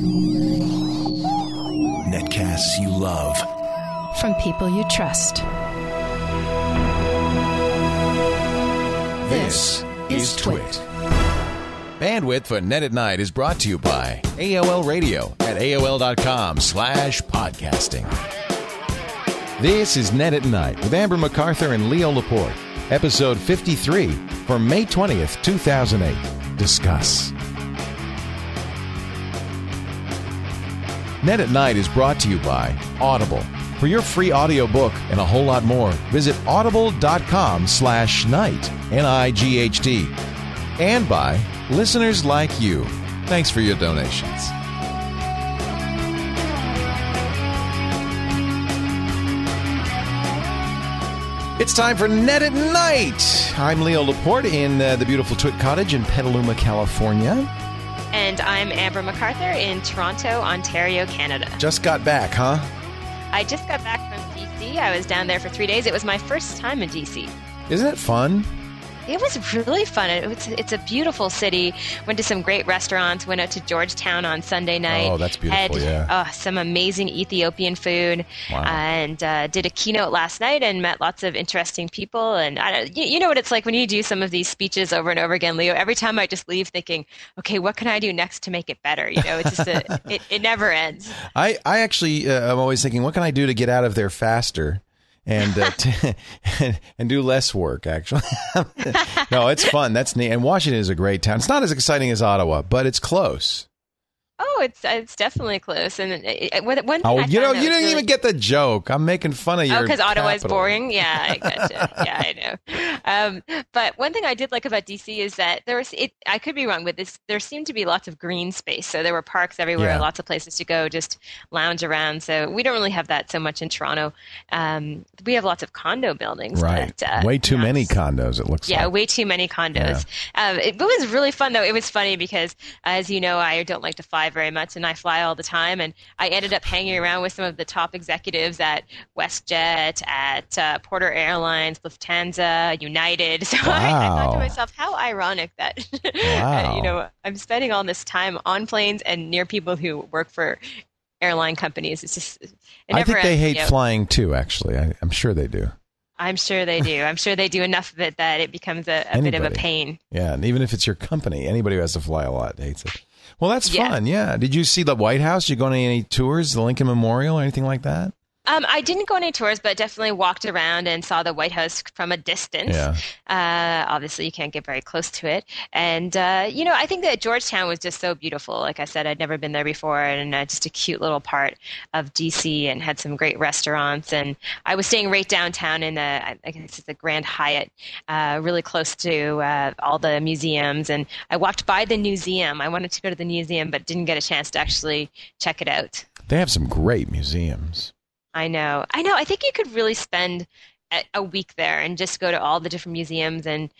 Netcasts you love. From people you trust. This is Twit. Bandwidth for Net at Night is brought to you by AOL Radio at AOL.com/podcasting. This is Net at Night with Amber MacArthur and Leo Laporte. Episode 53 for May 20th, 2008. Discuss. Net at Night is brought to you by Audible. For your free audiobook and a whole lot more, visit audible.com/night, N-I-G-H-T. And by listeners like you. Thanks for your donations. It's time for Net at Night. I'm Leo Laporte in the beautiful Twit Cottage in Petaluma, California. And I'm Amber MacArthur in Toronto, Ontario, Canada. Just got back, huh? I just got back from D.C. I was down there for 3 days. It was my first time in D.C. Isn't it fun? It was really fun. It's a beautiful city. Went to some great restaurants. Went out to Georgetown on Sunday night. Oh, that's beautiful, had, some amazing Ethiopian food. Wow. And did a keynote last night and met lots of interesting people. And you know what it's like when you do some of these speeches over and over again, Leo. Every time I just leave thinking, okay, what can I do next to make it better? You know, it's just it never ends. I actually I'm always thinking, what can I do to get out of there faster? And and do less work, actually. No, it's fun. That's neat. And Washington is a great town. It's not as exciting as Ottawa, but it's close. Oh, it's definitely close. And one thing you didn't even get the joke. I'm making fun of your because Ottawa is capital. boring. Yeah, I gotcha. Yeah, I know. But one thing I did like about DC is that I could be wrong with this. There seemed to be lots of green space, so there were parks everywhere, Yeah. lots of places to go, just lounge around. So we don't really have that so much in Toronto. We have lots of condo buildings, Right? But, way too many condos. It looks yeah, like. way too many condos. It was really fun, though. It was funny because, as you know, I don't like to fly very much, and I fly all the time. And I ended up hanging around with some of the top executives at WestJet, at Porter Airlines, Lufthansa, United. So Wow. I thought to myself, how ironic that Wow. I'm spending all this time on planes and near people who work for airline companies. It's just I think they hate you know. flying too. Actually, I'm sure they do. I'm sure they do. I'm sure they do enough of it that it becomes a bit of a pain. Yeah, and even if it's your company, anybody who has to fly a lot hates it. Well, that's Yeah. fun. Yeah. Did you see the White House? Did you go on any tours, the Lincoln Memorial, or anything like that? I didn't go on any tours, but definitely walked around and saw the White House from a distance. Yeah. Obviously, you can't get very close to it. And, I think that Georgetown was just so beautiful. Like I said, I'd never been there before, and just a cute little part of D.C. and had some great restaurants. And I was staying right downtown in I guess it's the Grand Hyatt, really close to all the museums. And I walked by the museum. I wanted to go to the museum, but didn't get a chance to actually check it out. They have some great museums. I know. I think you could really spend a week there and just go to all the different museums and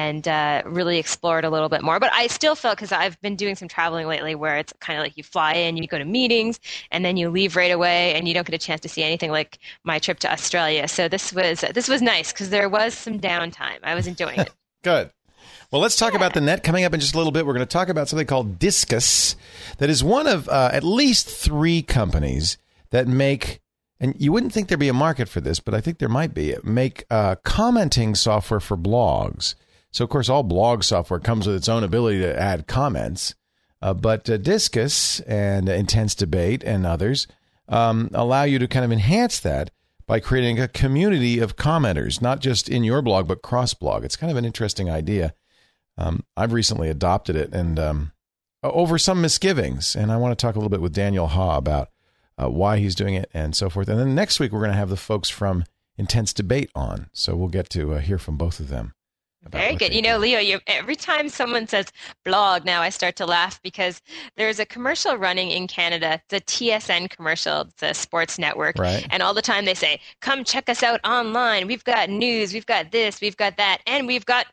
really explore it a little bit more. But I still felt, because I've been doing some traveling lately, where it's kind of like you fly in, you go to meetings, and then you leave right away, and you don't get a chance to see anything like my trip to Australia. So this was nice because there was some downtime. I was enjoying it. Good. Well, let's talk about the net. Coming up in just a little bit, we're going to talk about something called Disqus, that is one of at least 3 companies that make, and you wouldn't think there'd be a market for this, but I think there might be, make commenting software for blogs. So, of course, all blog software comes with its own ability to add comments. But Disqus and Intense Debate and others allow you to kind of enhance that by creating a community of commenters, not just in your blog, but cross-blog. It's kind of an interesting idea. I've recently adopted it, and over some misgivings. And I want to talk a little bit with Daniel Ha about why he's doing it and so forth. And then next week, we're going to have the folks from Intense Debate on. So we'll get to hear from both of them. Very good. Leo, every time someone says blog now, I start to laugh because there's a commercial running in Canada. It's a TSN commercial. It's a sports network. Right. And all the time they say, come check us out online. We've got news. We've got this. We've got that. And we've got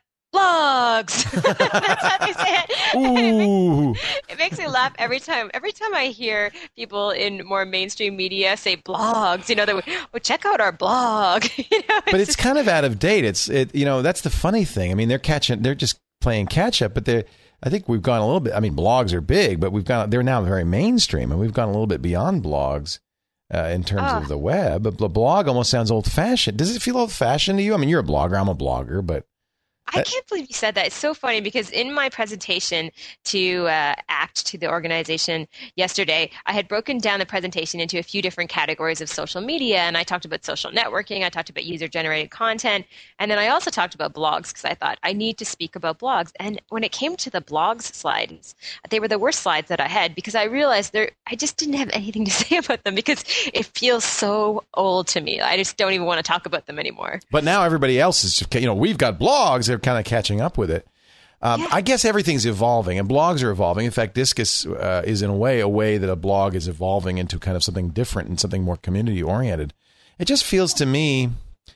blogs. That's how they say it. Ooh. It makes me laugh every time. Every time I hear people in more mainstream media say blogs, check out our blog. But it's kind of out of date. That's the funny thing. I mean, they're just playing catch up, but I think we've gone a little bit. I mean, blogs are big, but they're now very mainstream, and we've gone a little bit beyond blogs in terms of the web. But the blog almost sounds old fashioned. Does it feel old fashioned to you? I mean, you're a blogger. I'm a blogger, but I can't believe you said that. It's so funny because in my presentation to ACT, to the organization yesterday, I had broken down the presentation into a few different categories of social media, and I talked about social networking, I talked about user-generated content, and then I also talked about blogs because I thought I need to speak about blogs. And when it came to the blogs slides, they were the worst slides that I had because I realized I just didn't have anything to say about them because it feels so old to me. I just don't even want to talk about them anymore. But now everybody else is, we've got blogs. They're kind of catching up with it. I guess everything's evolving, and blogs are evolving. In fact, Discus is in a way that a blog is evolving into kind of something different and something more community-oriented. It just feels to me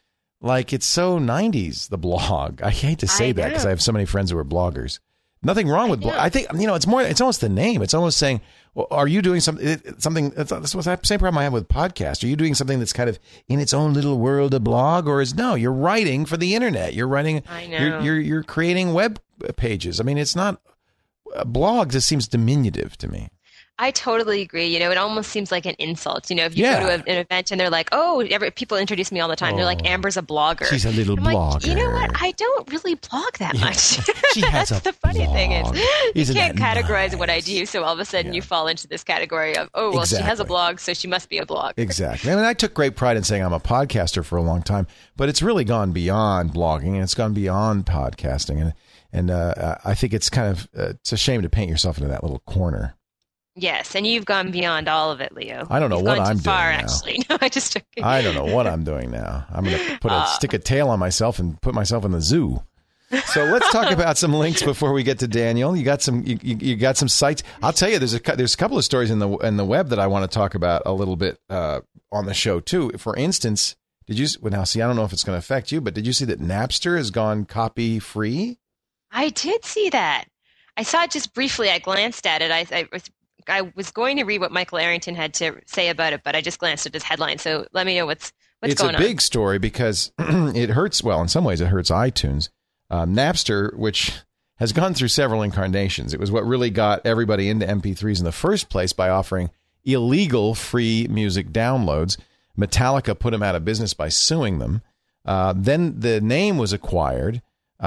like it's so 90s, the blog. I hate to say that because I have so many friends who are bloggers. Nothing wrong with blog. I think, it's almost the name. It's almost saying, well, are you doing something? That's the same problem I have with podcasts. Are you doing something that's kind of in its own little world, a blog, or no, you're writing for the internet. You're writing, you're creating web pages. I mean, it's not a blog. Just seems diminutive to me. I totally agree. It almost seems like an insult. If you go to an event and they're like, people introduce me all the time. They're like, Amber's a blogger. She's a little blogger. Like, you know what? I don't really blog that much. She has That's the funny thing is, you can't categorize what I do. So all of a sudden you fall into this category of, she has a blog, so she must be a blogger. Exactly. I mean, I took great pride in saying I'm a podcaster for a long time, but it's really gone beyond blogging and it's gone beyond podcasting. And I think it's kind of, it's a shame to paint yourself into that little corner. Yes, and you've gone beyond all of it, Leo. I don't know what I'm doing far, now. Actually. No, I don't know what I'm doing now. I'm going to stick a tail on myself and put myself in the zoo. So let's talk about some links before we get to Daniel. You got some sites. I'll tell you, there's a couple of stories in the web that I want to talk about a little bit on the show too. For instance, I don't know if it's going to affect you, but did you see that Napster has gone copy free? I did see that. I saw it just briefly. I glanced at it. I was going to read what Michael Arrington had to say about it, but I just glanced at his headline. So let me know what's going on. It's a big story because it hurts. Well, in some ways, it hurts iTunes. Napster, which has gone through several incarnations. It was what really got everybody into MP3s in the first place by offering illegal free music downloads. Metallica put them out of business by suing them. Then the name was acquired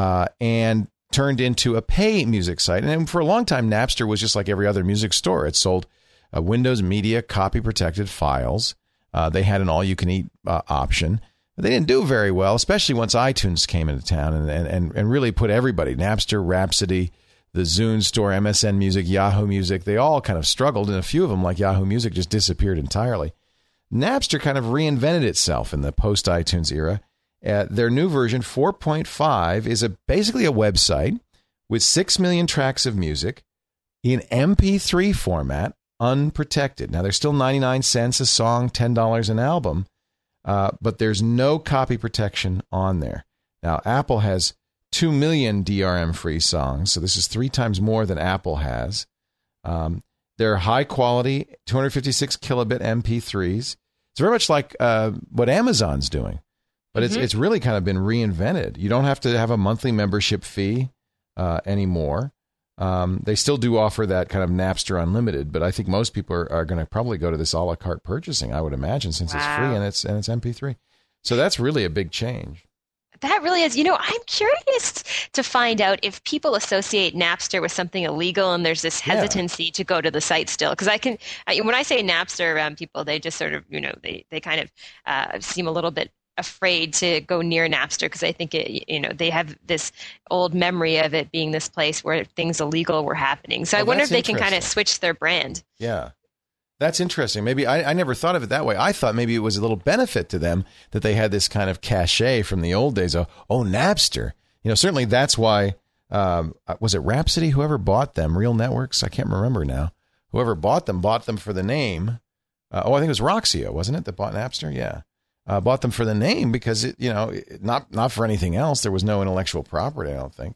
and turned into a pay music site. And for a long time, Napster was just like every other music store. It sold Windows Media copy-protected files. They had an all-you-can-eat option. But they didn't do very well, especially once iTunes came into town and really put everybody, Napster, Rhapsody, the Zune store, MSN Music, Yahoo Music, they all kind of struggled. And a few of them, like Yahoo Music, just disappeared entirely. Napster kind of reinvented itself in the post-iTunes era. Their new version, 4.5, is basically a website with 6 million tracks of music in MP3 format, unprotected. Now, there's still 99 cents a song, $10 an album, but there's no copy protection on there. Now, Apple has 2 million DRM-free songs, so this is 3 times more than Apple has. They're high-quality, 256 kilobit MP3s. It's very much like what Amazon's doing. But it's really kind of been reinvented. You don't have to have a monthly membership fee anymore. They still do offer that kind of Napster Unlimited, but I think most people are going to probably go to this a la carte purchasing, I would imagine, since it's free and it's MP3. So that's really a big change. That really is. I'm curious to find out if people associate Napster with something illegal and there's this hesitancy to go to the site still. Because when I say Napster around people, they just sort of, they kind of seem a little bit afraid to go near Napster because I think they have this old memory of it being this place where things illegal were happening. So I wonder if they can kind of switch their brand. Yeah. That's interesting. Maybe I never thought of it that way. I thought maybe it was a little benefit to them that they had this kind of cachet from the old days of, Napster. Certainly that's why, was it Rhapsody? Whoever bought them, Real Networks? I can't remember now. Whoever bought them for the name. I think it was Roxio, wasn't it, that bought Napster? Yeah. Bought them for the name because not for anything else. There was no intellectual property, I don't think.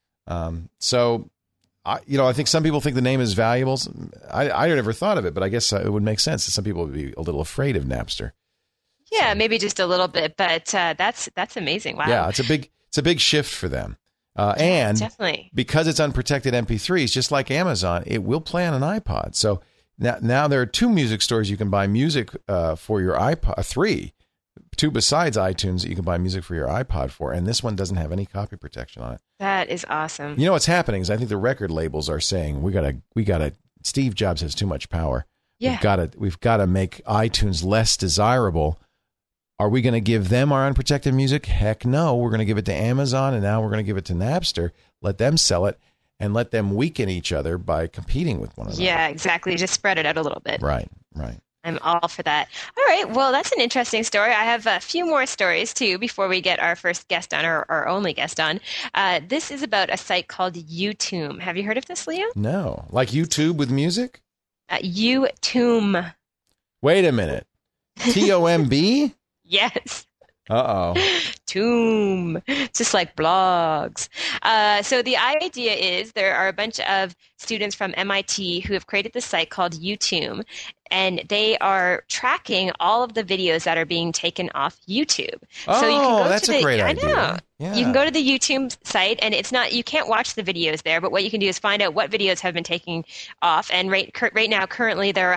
I think some people think the name is valuable. I never thought of it, but I guess it would make sense that some people would be a little afraid of Napster. Yeah, maybe just a little bit, but that's amazing. Wow. Yeah, it's a big shift for them. And definitely. because it's unprotected MP3s, just like Amazon, it will play on an iPod. So now there are 2 music stores you can buy music for your iPod, 3. 2 besides iTunes that you can buy music for your iPod for, and this one doesn't have any copy protection on it. That is awesome. You know what's happening is I think the record labels are saying we gotta. Steve Jobs has too much power. Yeah. We've gotta make iTunes less desirable. Are we going to give them our unprotected music? Heck no. We're going to give it to Amazon, and now we're going to give it to Napster. Let them sell it, and let them weaken each other by competing with one another. Yeah, exactly. Just spread it out a little bit. Right. I'm all for that. All right. Well, that's an interesting story. I have a few more stories, too, before we get our first guest on, or our only guest on. This is about a site called YouTube. Have you heard of this, Leo? No. Like YouTube with music? YouTube. Wait a minute. TOMB? Yes. Uh-oh. Tomb, just like blogs. So the idea is there are a bunch of students from MIT who have created this site called YouTube, and they are tracking all of the videos that are being taken off YouTube. Oh, so you can go that's to a great idea. I know. Yeah. You can go to the YouTube site, and you can't watch the videos there, but what you can do is find out what videos have been taken off. And right now, currently, there are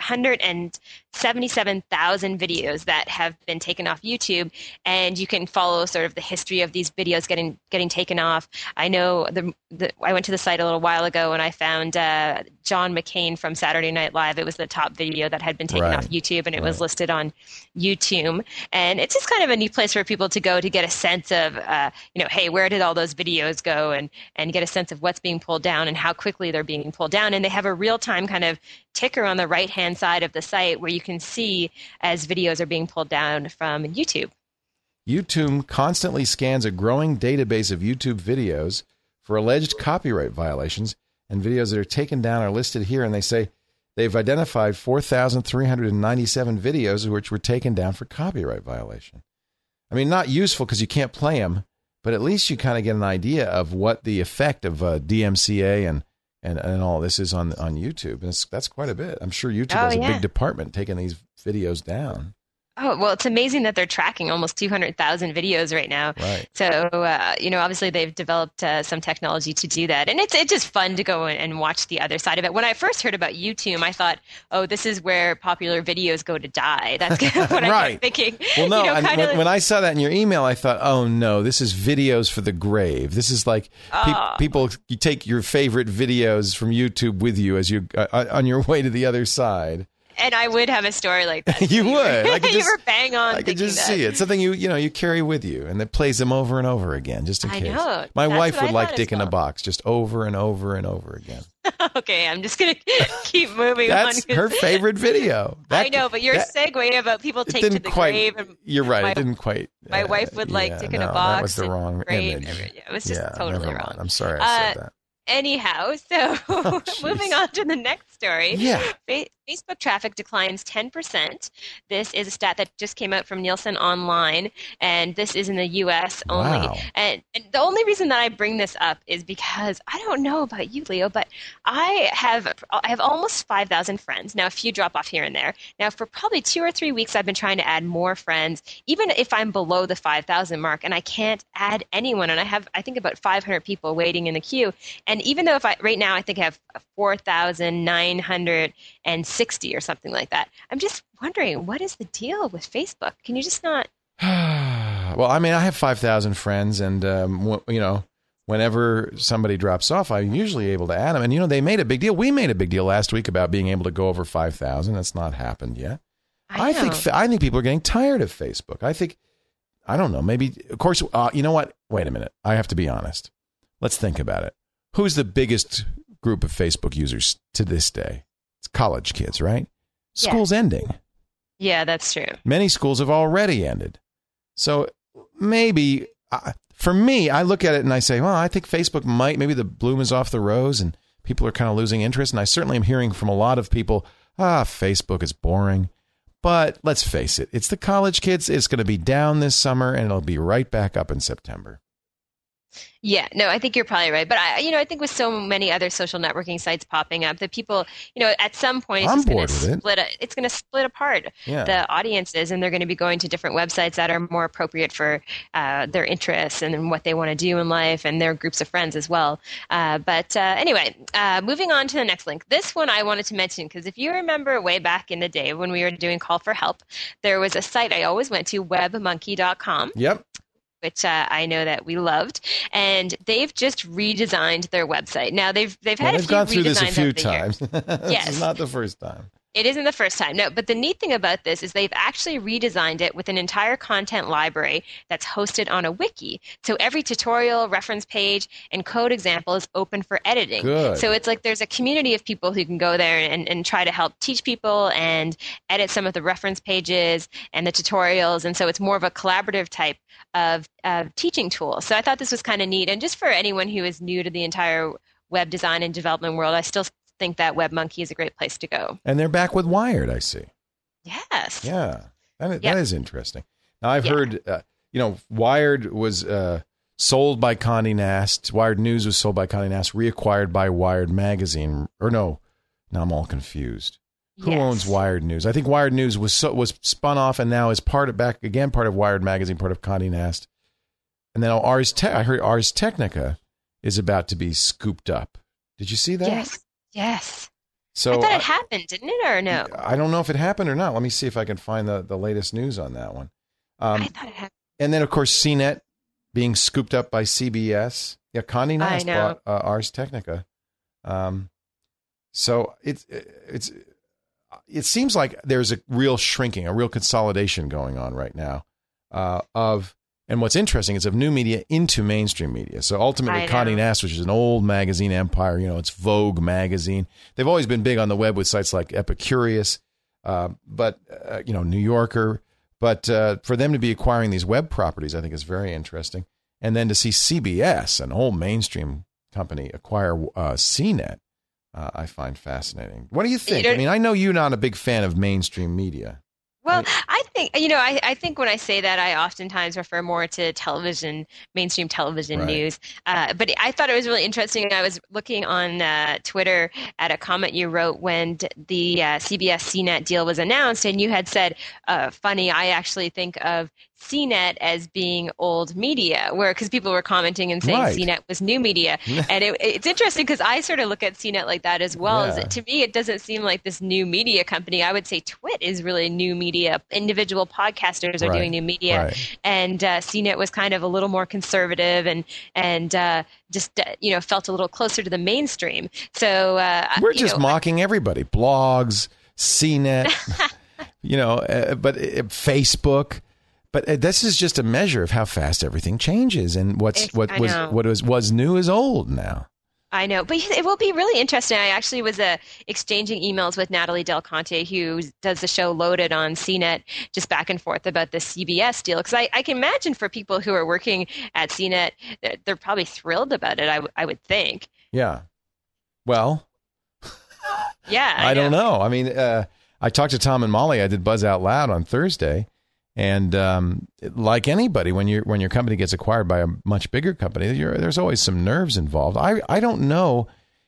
177,000 videos that have been taken off YouTube, and you can follow sort of the history of these videos getting taken off. I know I went to the site a little while ago, and I found John McCain from Saturday Night Live. It was the top video that had been taken off YouTube, and it was listed on YouTube. And it's just kind of a neat place for people to go to get a sense of, hey, where did all those videos go, and get a sense of what's being pulled down and how quickly they're being pulled down. And they have a real-time kind of ticker on the right-hand side of the site where you can see as videos are being pulled down from YouTube. YouTube constantly scans a growing database of YouTube videos for alleged copyright violations, and videos that are taken down are listed here, and they say they've identified 4,397 videos which were taken down for copyright violation. I mean, not useful because you can't play them, but at least you kind of get an idea of what the effect of DMCA and all this is on YouTube. And that's quite a bit. I'm sure YouTube has a big department taking these videos down. Oh, well, it's amazing that they're tracking almost 200,000 videos right now. Right. So, obviously they've developed some technology to do that. And it's just fun to go and watch the other side of it. When I first heard about YouTube, I thought, oh, this is where popular videos go to die. That's kind of what I was thinking. Well, no, when I saw that in your email, I thought, oh, no, this is videos for the grave. This is like people, you take your favorite videos from YouTube with you as you on your way to the other side. And I would have a story like that. You would. You were bang on. I could just see it. Something you carry with you, and it plays them over and over again, just in case. I know. My wife would like Dick in a Box, just over and over and over again. Okay, I'm just gonna keep moving on. That's her favorite video. I know, but your segue about people take to the grave. You're right. It didn't quite. My wife would like Dick in a Box. That was the wrong image. It was just totally wrong. I'm sorry I said that. Anyhow, so moving on to the next story. Yeah. Facebook traffic declines 10%. This is a stat that just came out from Nielsen Online, and this is in the U.S. only. Wow. And the only reason that I bring this up is because I don't know about you, Leo, but I have almost 5,000 friends. Now, a few drop off here and there. Now, for probably 2 or 3 weeks, I've been trying to add more friends, even if I'm below the 5,000 mark, and I can't add anyone. And I think about 500 people waiting in the queue. And even though right now I think I have 4,960 or something like that, I'm just wondering, what is the deal with Facebook? Can you just not? Well, I mean, I have 5,000 friends, and whenever somebody drops off, I'm usually able to add them. And they made a big deal. We made a big deal last week about being able to go over 5,000. That's not happened yet. I think people are getting tired of Facebook. I don't know. Maybe, of course. You know what? Wait a minute. I have to be honest. Let's think about it. Who's the biggest group of Facebook users to this day? It's college kids, right? School's ending. Yeah, that's true. Many schools have already ended. So maybe, for me, I look at it and I say, well, I think Facebook maybe the bloom is off the rose and people are kind of losing interest. And I certainly am hearing from a lot of people, Facebook is boring. But let's face it, it's the college kids. It's going to be down this summer and it'll be right back up in September. Yeah, no, I think you're probably right. But I think with so many other social networking sites popping up, that people, at some point it's I'm just going bored to with it. it's going to split apart Yeah. the audiences, and they're going to be going to different websites that are more appropriate for their interests and what they want to do in life and their groups of friends as well. But anyway, moving on to the next link. This one I wanted to mention because if you remember way back in the day when we were doing Call for Help, there was a site I always went to, webmonkey.com. Yep. Which I know that we loved, and they've just redesigned their website. Now they've had a few gone through this a redesigns few over the year. times. This Yes. is not the first time. It isn't the first time. No, but the neat thing about this is they've actually redesigned it with an entire content library that's hosted on a wiki. So every tutorial, reference page, and code example is open for editing. Good. So it's like there's a community of people who can go there and try to help teach people and edit some of the reference pages and the tutorials. And so it's more of a collaborative type of teaching tool. So I thought this was kind of neat. And just for anyone who is new to the entire web design and development world, I still think that WebMonkey is a great place to go. And they're back with Wired, I see. Yes. Yeah, that is interesting. Now, I've heard, Wired was sold by Condé Nast. Wired News was sold by Condé Nast, reacquired by Wired Magazine. Or no, now I'm all confused. Who owns Wired News? I think Wired News was spun off and now is part of Wired Magazine, part of Condé Nast. And then I heard Ars Technica is about to be scooped up. Did you see that? Yes. So I thought it happened, didn't it, or no? I don't know if it happened or not. Let me see if I can find the latest news on that one. I thought it happened. And then, of course, CNET being scooped up by CBS. Yeah, Condé Nast bought Ars Technica. So it seems like there's a real shrinking, a real consolidation going on right now and what's interesting is of new media into mainstream media. So ultimately, Condé Nast, which is an old magazine empire, it's Vogue magazine. They've always been big on the web with sites like Epicurious, but New Yorker. But for them to be acquiring these web properties, I think is very interesting. And then to see CBS, an old mainstream company, acquire CNET, I find fascinating. What do you think? I mean, I know you're not a big fan of mainstream media. Well, I think, I think when I say that, I oftentimes refer more to television, mainstream television news. But I thought it was really interesting. I was looking on Twitter at a comment you wrote when the CBS CNET deal was announced, and you had said, funny, I actually think of CNET as being old media, because people were commenting and saying CNET was new media. And it's interesting because I sort of look at CNET like that as well. Yeah. To me, it doesn't seem like this new media company. I would say Twit is really new media. Individual podcasters are doing new media. And CNET was kind of a little more conservative and just felt a little closer to the mainstream. So we're just mocking everybody. Blogs, CNET, but Facebook. But this is just a measure of how fast everything changes, and what was new is old now. I know, but it will be really interesting. I actually was exchanging emails with Natalie Del Conte, who does the show Loaded on CNET, just back and forth about the CBS deal. Because I can imagine for people who are working at CNET, they're probably thrilled about it. I would think. Yeah. Well. Yeah. I don't know. I mean, I talked to Tom and Molly. I did Buzz Out Loud on Thursday. And like anybody, when your company gets acquired by a much bigger company, there's always some nerves involved. I don't know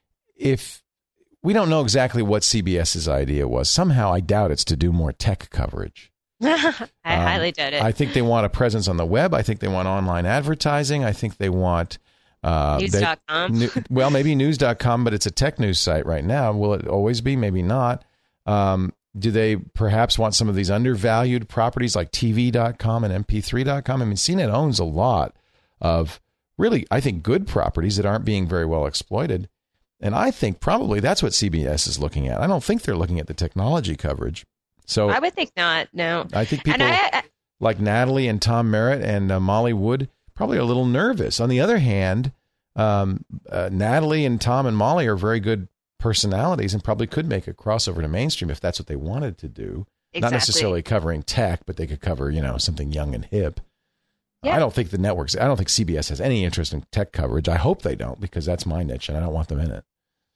we don't know exactly what CBS's idea was. Somehow I doubt it's to do more tech coverage. I highly doubt it. I think they want a presence on the web. I think they want online advertising. I think they want news.com. Maybe news.com, but it's a tech news site right now. Will it always be? Maybe not. Do they perhaps want some of these undervalued properties like TV.com and MP3.com? I mean, CNET owns a lot of really, I think, good properties that aren't being very well exploited. And I think probably that's what CBS is looking at. I don't think they're looking at the technology coverage. So I would think not, no. I think people like Natalie and Tom Merritt and Molly Wood probably are a little nervous. On the other hand, Natalie and Tom and Molly are very good personalities and probably could make a crossover to mainstream if that's what they wanted to do. Exactly. Not necessarily covering tech, but they could cover, something young and hip. Yeah. I don't think CBS has any interest in tech coverage. I hope they don't, because that's my niche and I don't want them in it.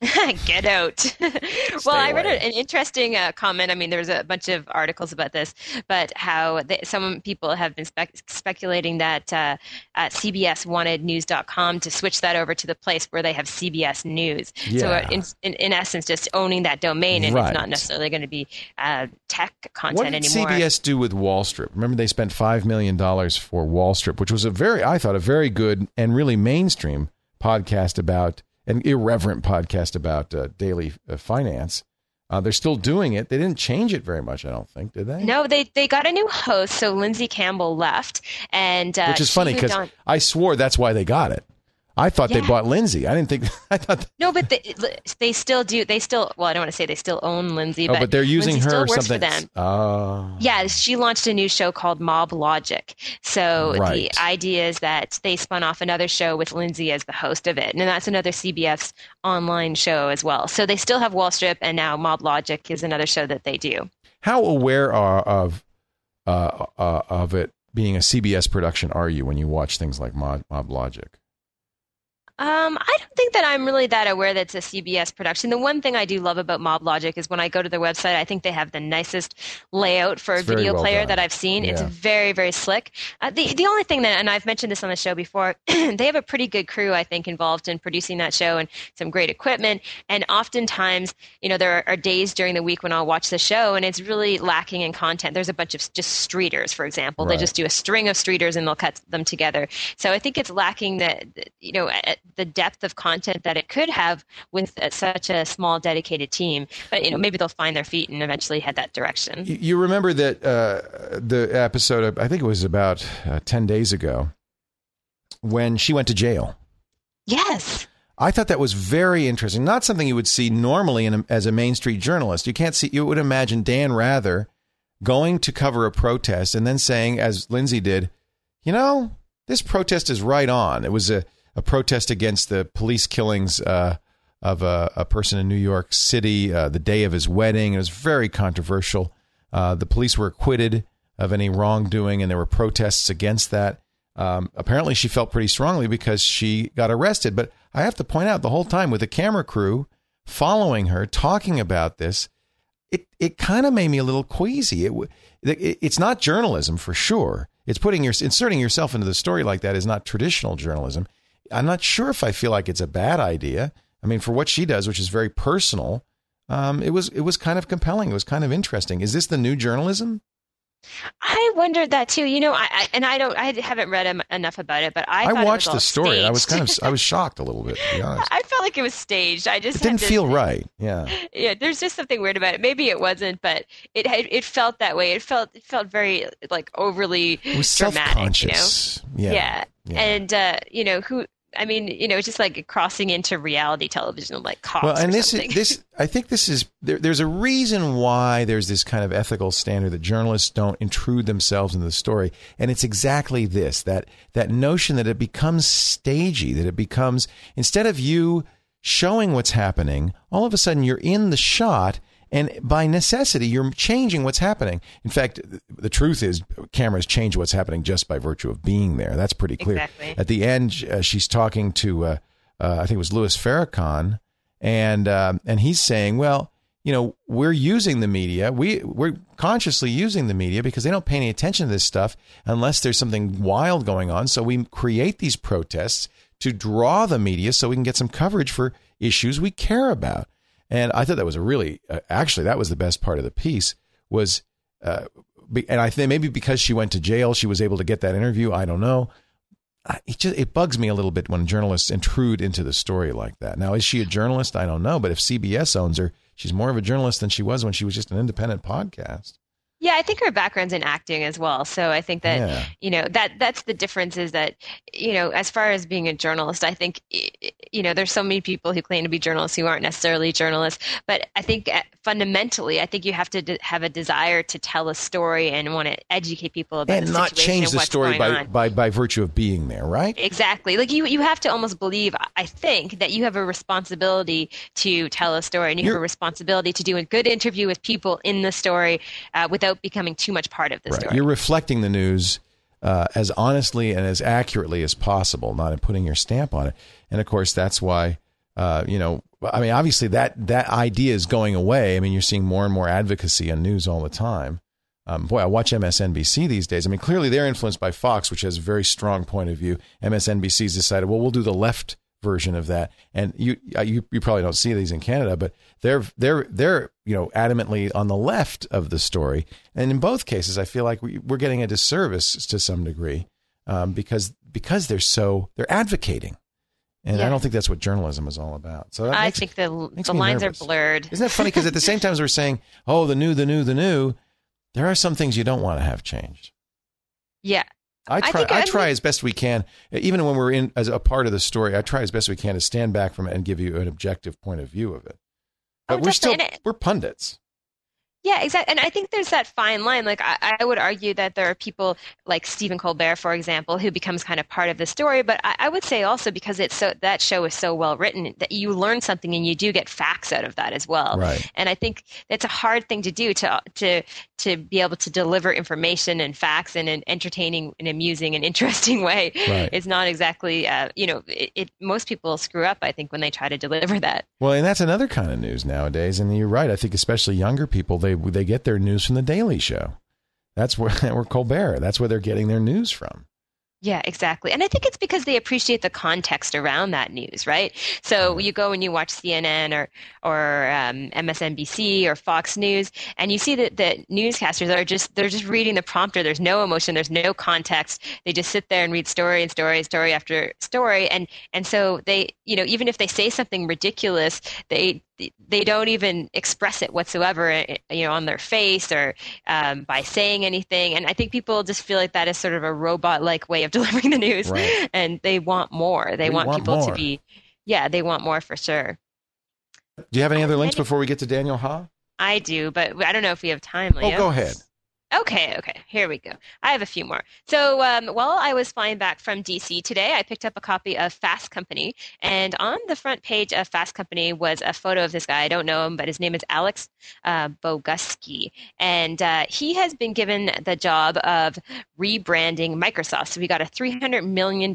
Get out. Well, I read an interesting comment. I mean, there's a bunch of articles about this, but how some people have been speculating that CBS wanted news.com to switch that over to the place where they have CBS News. Yeah. So in essence, just owning that domain, and Right. it's not necessarily going to be tech content What did anymore. CBS do with Wall Strip? Remember, they spent $5 million for Wall Strip, which was I thought, a very good and really mainstream podcast about, an irreverent podcast about daily finance. They're still doing it. They didn't change it very much, I don't think, did they? No, they got a new host. So Lindsay Campbell left, and Which is funny because I swore that's why they got it. I thought they bought Lindsay. I didn't think. I thought. No, but they still do. They still. Well, I don't want to say they still own Lindsay, but they're using Lindsay her or still works something. For them. Yeah, she launched a new show called Mob Logic. So Right. the idea is that they spun off another show with Lindsay as the host of it, and that's another CBS online show as well. So they still have Wall Strip, and now Mob Logic is another show that they do. How aware of it being a CBS production are you when you watch things like Mob Logic? I don't think that I'm really that aware that it's a CBS production. The one thing I do love about Mob Logic is when I go to their website, I think they have the nicest layout for a video player that I've seen. Yeah. It's very, very slick. The only thing that, and I've mentioned this on the show before, they have a pretty good crew, I think, involved in producing that show and some great equipment. And oftentimes, there are days during the week when I'll watch the show and it's really lacking in content. There's a bunch of just streeters, for example. Right. They just do a string of streeters and they'll cut them together. So I think it's lacking the depth of content that it could have with such a small dedicated team. But maybe they'll find their feet and eventually head that direction. You remember that the episode, I think it was about 10 days ago, when she went to jail. Yes. I thought that was very interesting. Not something you would see normally as a Main Street journalist. You would imagine Dan Rather going to cover a protest and then saying, as Lindsay did, this protest is right on. It was a protest against the police killings of a person in New York City the day of his wedding. It was very controversial. The police were acquitted of any wrongdoing, and there were protests against that. Apparently, she felt pretty strongly because she got arrested. But I have to point out, the whole time with the camera crew following her, talking about this, it kind of made me a little queasy. It's not journalism for sure. It's inserting yourself into the story like that is not traditional journalism. I'm not sure if I feel like it's a bad idea. I mean, for what she does, which is very personal, it was kind of compelling. It was kind of interesting. Is this the new journalism? I wondered that too. I haven't read enough about it, but I watched the story. And I was shocked a little bit, to be honest. I felt like it was staged. It didn't feel right. Yeah. Yeah. There's just something weird about it. Maybe it wasn't, but it felt that way. It felt very like overly it was dramatic. Self-conscious. Yeah. And it's just like crossing into reality television, like Cops. Well, and something. I think this is there's a reason why there's this kind of ethical standard that journalists don't intrude themselves into the story, and it's exactly this that notion that it becomes stagey, that it becomes, instead of you showing what's happening, all of a sudden you're in the shot. And by necessity, you're changing what's happening. In fact, the truth is cameras change what's happening just by virtue of being there. That's pretty clear. Exactly. At the end, she's talking to, I think it was Louis Farrakhan, and he's saying, well, we're using the media. We're consciously using the media because they don't pay any attention to this stuff unless there's something wild going on. So we create these protests to draw the media so we can get some coverage for issues we care about. And I thought that was actually, that was the best part of the piece was, and I think maybe because she went to jail, she was able to get that interview. I don't know. It bugs me a little bit when journalists intrude into the story like that. Now, is she a journalist? I don't know. But if CBS owns her, she's more of a journalist than she was when she was just an independent podcast. Yeah, I think her background's in acting as well. So I think that, that's the difference is that, as far as being a journalist, I think, there's so many people who claim to be journalists who aren't necessarily journalists. But I think fundamentally, I think you have to have a desire to tell a story and want to educate people about and not change the story by virtue of being there, right? Exactly. Like you have to almost believe, I think, that you have a responsibility to tell a story and you have a responsibility to do a good interview with people in the story without becoming too much part of the story. You're reflecting the news as honestly and as accurately as possible, not in putting your stamp on it. And of course, that's why I mean, obviously that idea is going away. I mean, you're seeing more and more advocacy on news all the time. Boy, I watch MSNBC these days. I mean, clearly they're influenced by Fox, which has a very strong point of view. MSNBC's decided, well, we'll do the left version of that. And you probably don't see these in Canada, but they're adamantly on the left of the story. And in both cases, I feel like we're getting a disservice to some degree because they're advocating. And I don't think that's what journalism is all about. So I think the lines nervous. Are blurred. Isn't that funny? Because at the same time as we're saying, oh, the new, there are some things you don't want to have changed. Yeah. I try as best we can, even when we're in as a part of the story, I try as best we can to stand back from it and give you an objective point of view of it. But we're pundits. Yeah, exactly. And I think there's that fine line. Like, I would argue that there are people like Stephen Colbert, for example, who becomes kind of part of the story. But I would say also because that show is so well written that you learn something and you do get facts out of that as well. Right. And I think that's a hard thing to do to be able to deliver information and facts in an entertaining and amusing and interesting way. Right. It's not exactly, most people screw up, I think, when they try to deliver that. Well, and that's another kind of news nowadays. And you're right. I think especially younger people, they get their news from the Daily Show. That's where Colbert. That's where they're getting their news from. Yeah, exactly. And I think it's because they appreciate the context around that news, right? So you go and you watch CNN or MSNBC or Fox News, and you see that the newscasters they're just reading the prompter. There's no emotion. There's no context. They just sit there and read story after story. And so they, even if they say something ridiculous, they don't even express it whatsoever, on their face or by saying anything. And I think people just feel like that is sort of a robot-like way of delivering the news, right. And they want more. They want people more. To be, they want more for sure. Do you have any other links before we get to Daniel Ha? I do, but I don't know if we have time, Leo. Oh, go ahead. Okay. Here we go. I have a few more. So while I was flying back from DC today, I picked up a copy of Fast Company. And on the front page of Fast Company was a photo of this guy. I don't know him, but his name is Alex Bogusky. And he has been given the job of rebranding Microsoft. So we got a $300 million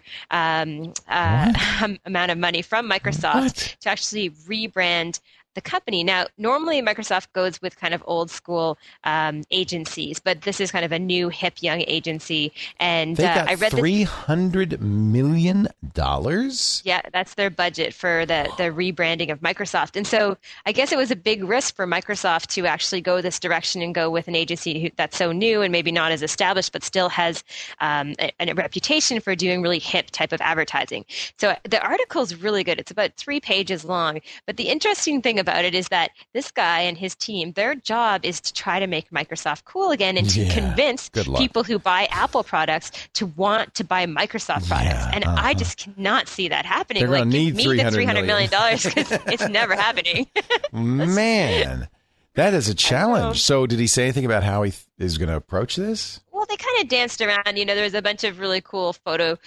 amount of money from Microsoft to actually rebrand the company. Now, normally Microsoft goes with kind of old school agencies, but this is kind of a new, hip, young agency. And I read $300 million? Yeah, that's their budget for the rebranding of Microsoft. And so I guess it was a big risk for Microsoft to actually go this direction and go with an agency that's so new and maybe not as established, but still has a reputation for doing really hip type of advertising. So the article is really good. It's about 3 pages long. But the interesting thing about it is that this guy and his team, their job is to try to make Microsoft cool again and to convince people who buy Apple products to want to buy Microsoft products. And I just cannot see that happening. They're going to need $300 million because it's never happening. Man, that is a challenge. So did he say anything about how he is going to approach this? Well, they kind of danced around. There was a bunch of really cool photo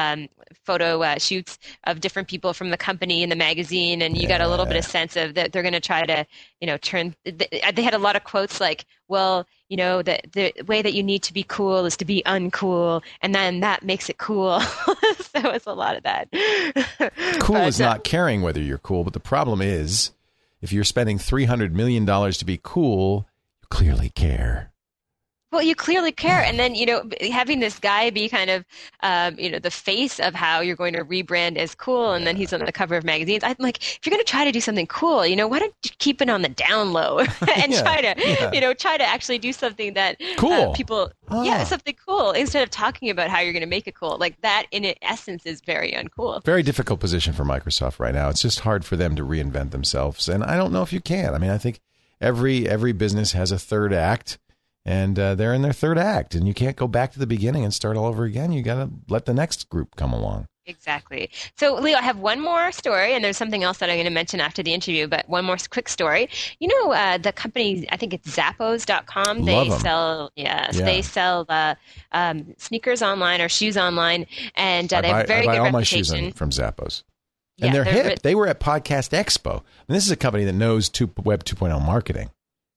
shoots of different people from the company in the magazine, and you got a little bit of sense of that they're going to try to, turn. They had a lot of quotes like, well, the way that you need to be cool is to be uncool, and then that makes it cool. So it's a lot of that. Cool is not caring whether you're cool, but the problem is if you're spending $300 million to be cool, you clearly care. Well, you clearly care. And then, having this guy be kind of, the face of how you're going to rebrand as cool, and then he's on the cover of magazines. I'm like, if you're going to try to do something cool, why don't you keep it on the down low and try to actually do something that people, something cool instead of talking about how you're going to make it cool. Like that, in essence, is very uncool. Very difficult position for Microsoft right now. It's just hard for them to reinvent themselves. And I don't know if you can. I mean, I think every business has a third act. And they're in their third act, and you can't go back to the beginning and start all over again. You got to let the next group come along. Exactly. So, Leo, I have one more story, and there's something else that I'm going to mention after the interview, but one more quick story. The company, I think it's Zappos.com. They sell, they sell sneakers online or shoes online, and they have a very good reputation. I buy all my shoes from Zappos. And they're hip. They were at Podcast Expo. And this is a company that knows Web 2.0 marketing.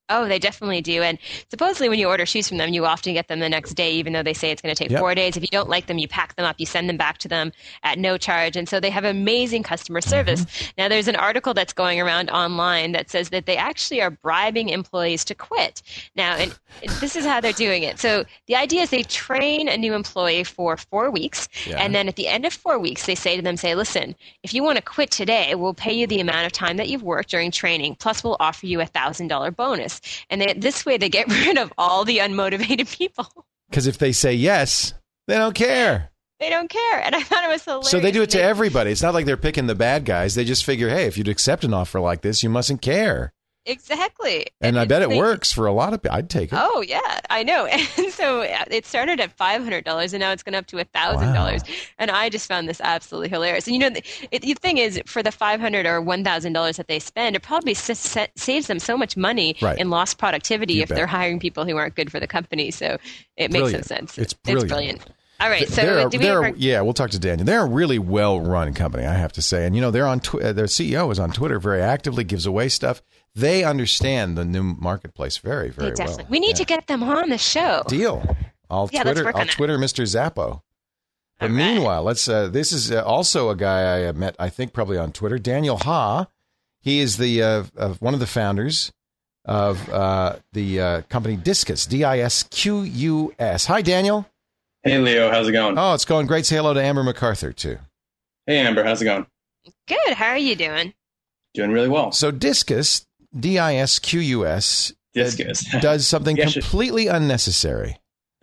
Oh, they definitely do. And supposedly when you order shoes from them, you often get them the next day, even though they say it's going to take Yep. 4 days. If you don't like them, you pack them up, you send them back to them at no charge. And so they have amazing customer service. Now, there's an article that's going around online that says that they actually are bribing employees to quit. Now, and this is how they're doing it. So the idea is they train a new employee for 4 weeks. Yeah. And then at the end of 4 weeks, they say to them, listen, if you want to quit today, we'll pay you the amount of time that you've worked during training, plus we'll offer you $1,000 bonus. And this way they get rid of all the unmotivated people. Because if they say yes, they don't care. They don't care. And I thought it was hilarious. So they do it to everybody. It's not like they're picking the bad guys. They just figure, hey, if you'd accept an offer like this, you mustn't care. Exactly. And I bet it works for a lot of people. I'd take it. Oh, yeah, I know. And so it started at $500 and now it's gone up to $1,000. Wow. And I just found this absolutely hilarious. And the thing is, for the $500 or $1,000 that they spend, it probably saves them so much money in lost productivity You if bet. they're hiring people who aren't good for the company. So it makes some sense. It's brilliant. All right. So we'll talk to Daniel. They're a really well-run company, I have to say. And, they're on their CEO is on Twitter very actively, gives away stuff. They understand the new marketplace very, very well. We need to get them on the show. Deal. I'll Twitter Mr. Zappo. But meanwhile, let's. This is also a guy I met, I think, probably on Twitter. Daniel Ha. He is the one of the founders of the company Disqus, Disqus. Hi, Daniel. Hey, Leo. How's it going? Oh, it's going great. Say hello to Amber MacArthur, too. Hey, Amber. How's it going? Good. How are you doing? Doing really well. So Disqus, Disqus, Disqus. does something completely unnecessary.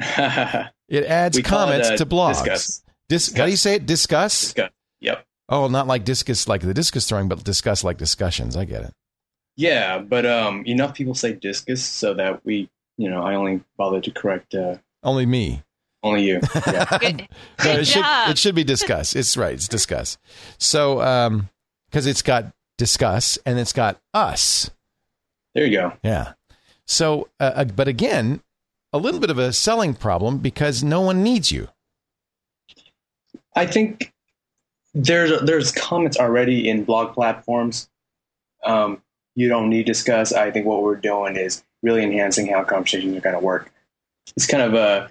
It adds comments to blogs. Disqus. How do you say it? Discuss? Disqus. Yep. Oh, not like discus, like the discus throwing, but discuss like discussions. I get it. Yeah, but enough people say discus so that I only bother to correct. Only me. Only you. Yeah. It should be discuss. It's right. It's discuss. So, because it's got discuss and it's got us. There you go. Yeah. So, but again, a little bit of a selling problem because no one needs you. I think there's comments already in blog platforms. You don't need discuss. I think what we're doing is really enhancing how conversations are going to work. It's kind of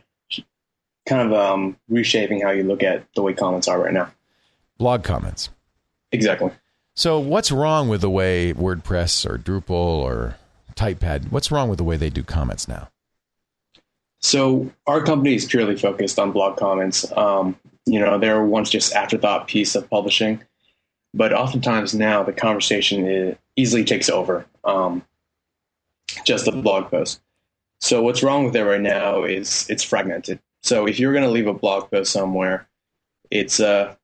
reshaping how you look at the way comments are right now. Blog comments. Exactly. So what's wrong with the way WordPress or Drupal or TypePad, what's wrong with the way they do comments now? So our company is purely focused on blog comments. They were once just afterthought piece of publishing, but oftentimes now the conversation easily takes over just the blog post. So what's wrong with it right now is it's fragmented. So if you're going to leave a blog post somewhere, it's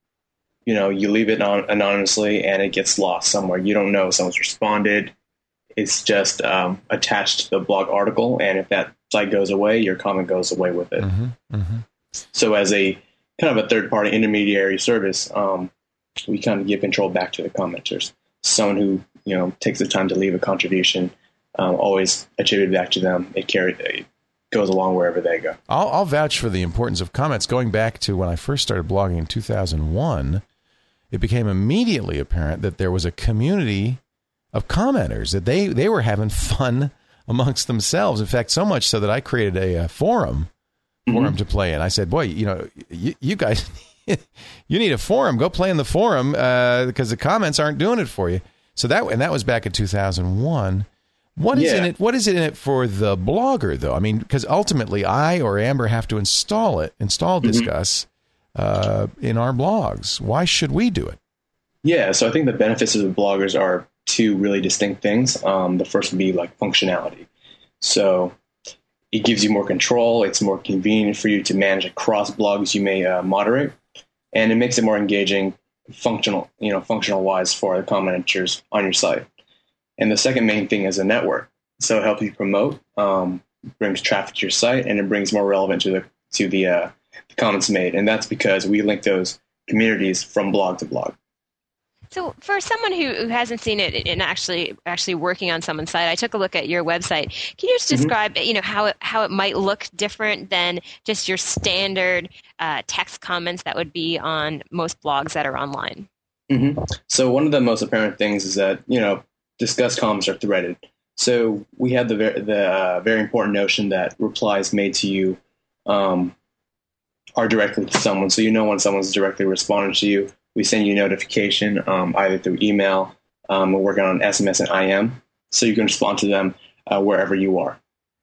you leave it anonymously and it gets lost somewhere. You don't know if someone's responded. It's just attached to the blog article, and if that site goes away, your comment goes away with it. Mm-hmm, mm-hmm. So as a kind of a third-party intermediary service, we kind of give control back to the commenters. Someone who takes the time to leave a contribution, always attributed back to them. It goes along wherever they go. I'll vouch for the importance of comments. Going back to when I first started blogging in 2001, it became immediately apparent that there was a community of commenters, that they were having fun amongst themselves. In fact, so much so that I created a forum to play in. I said, boy, you guys, you need a forum. Go play in the forum because the comments aren't doing it for you. So that was back in 2001. What is it in it for the blogger, though? I mean, because ultimately I or Amber have to install Disqus in our blogs. Why should we do it? Yeah, so I think the benefits of the bloggers are two really distinct things. The first would be like functionality. So it gives you more control. It's more convenient for you to manage across blogs you may moderate, and it makes it more engaging, functional wise for the commenters on your site. And the second main thing is a network. So it helps you promote, brings traffic to your site, and it brings more relevance to the comments made. And that's because we link those communities from blog to blog. So for someone who hasn't seen it and actually working on someone's site, I took a look at your website. Can you just describe, how it might look different than just your standard text comments that would be on most blogs that are online? Mm-hmm. So one of the most apparent things is that, Disqus comments are threaded. So we have the very important notion that replies made to you are directly to someone. So when someone's directly responding to you, we send you a notification either through email. We're working on SMS and IM, so you can respond to them wherever you are.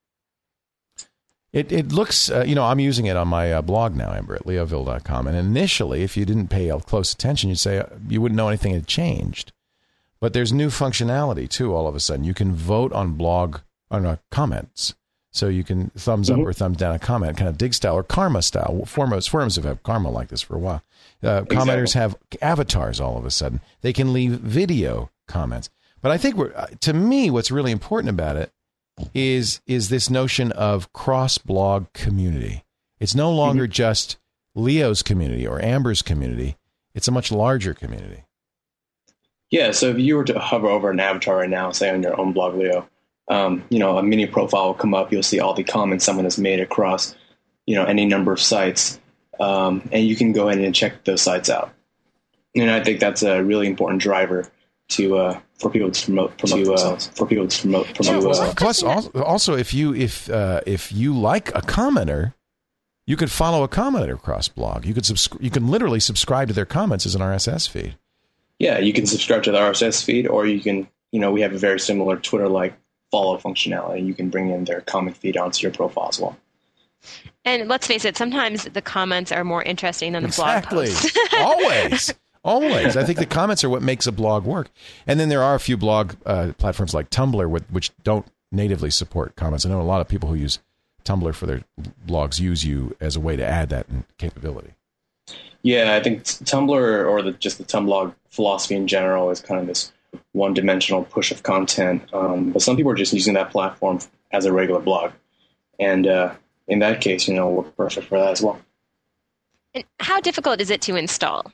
It looks, I'm using it on my blog now, Amber, at leoville.com. And initially, if you didn't pay close attention, you'd say you wouldn't know anything had changed. But there's new functionality, too, all of a sudden. You can vote on comments. So you can thumbs up or thumbs down a comment, kind of dig style or karma style. Forums have had karma like this for a while. Commenters have avatars all of a sudden. They can leave video comments. But I think to me, what's really important about it is this notion of cross-blog community. It's no longer just Leo's community or Amber's community. It's a much larger community. Yeah, so if you were to hover over an avatar right now, say on your own blog, Leo, a mini profile will come up. You'll see all the comments someone has made across, any number of sites, and you can go in and check those sites out. And I think that's a really important driver for people to promote themselves. Plus, also, if you like a commenter, you could follow a commenter across blog. You can literally subscribe to their comments as an RSS feed. Yeah, you can subscribe to the RSS feed, or you can, we have a very similar Twitter-like follow functionality. You can bring in their comment feed onto your profile as well. And let's face it, sometimes the comments are more interesting than the blog posts. Always. I think the comments are what makes a blog work. And then there are a few blog platforms like Tumblr, which don't natively support comments. I know a lot of people who use Tumblr for their blogs use you as a way to add that capability. Yeah, I think Tumblr or just the Tumblr philosophy in general is kind of this one-dimensional push of content. But some people are just using that platform as a regular blog. And in that case, we're perfect for that as well. And how difficult is it to install?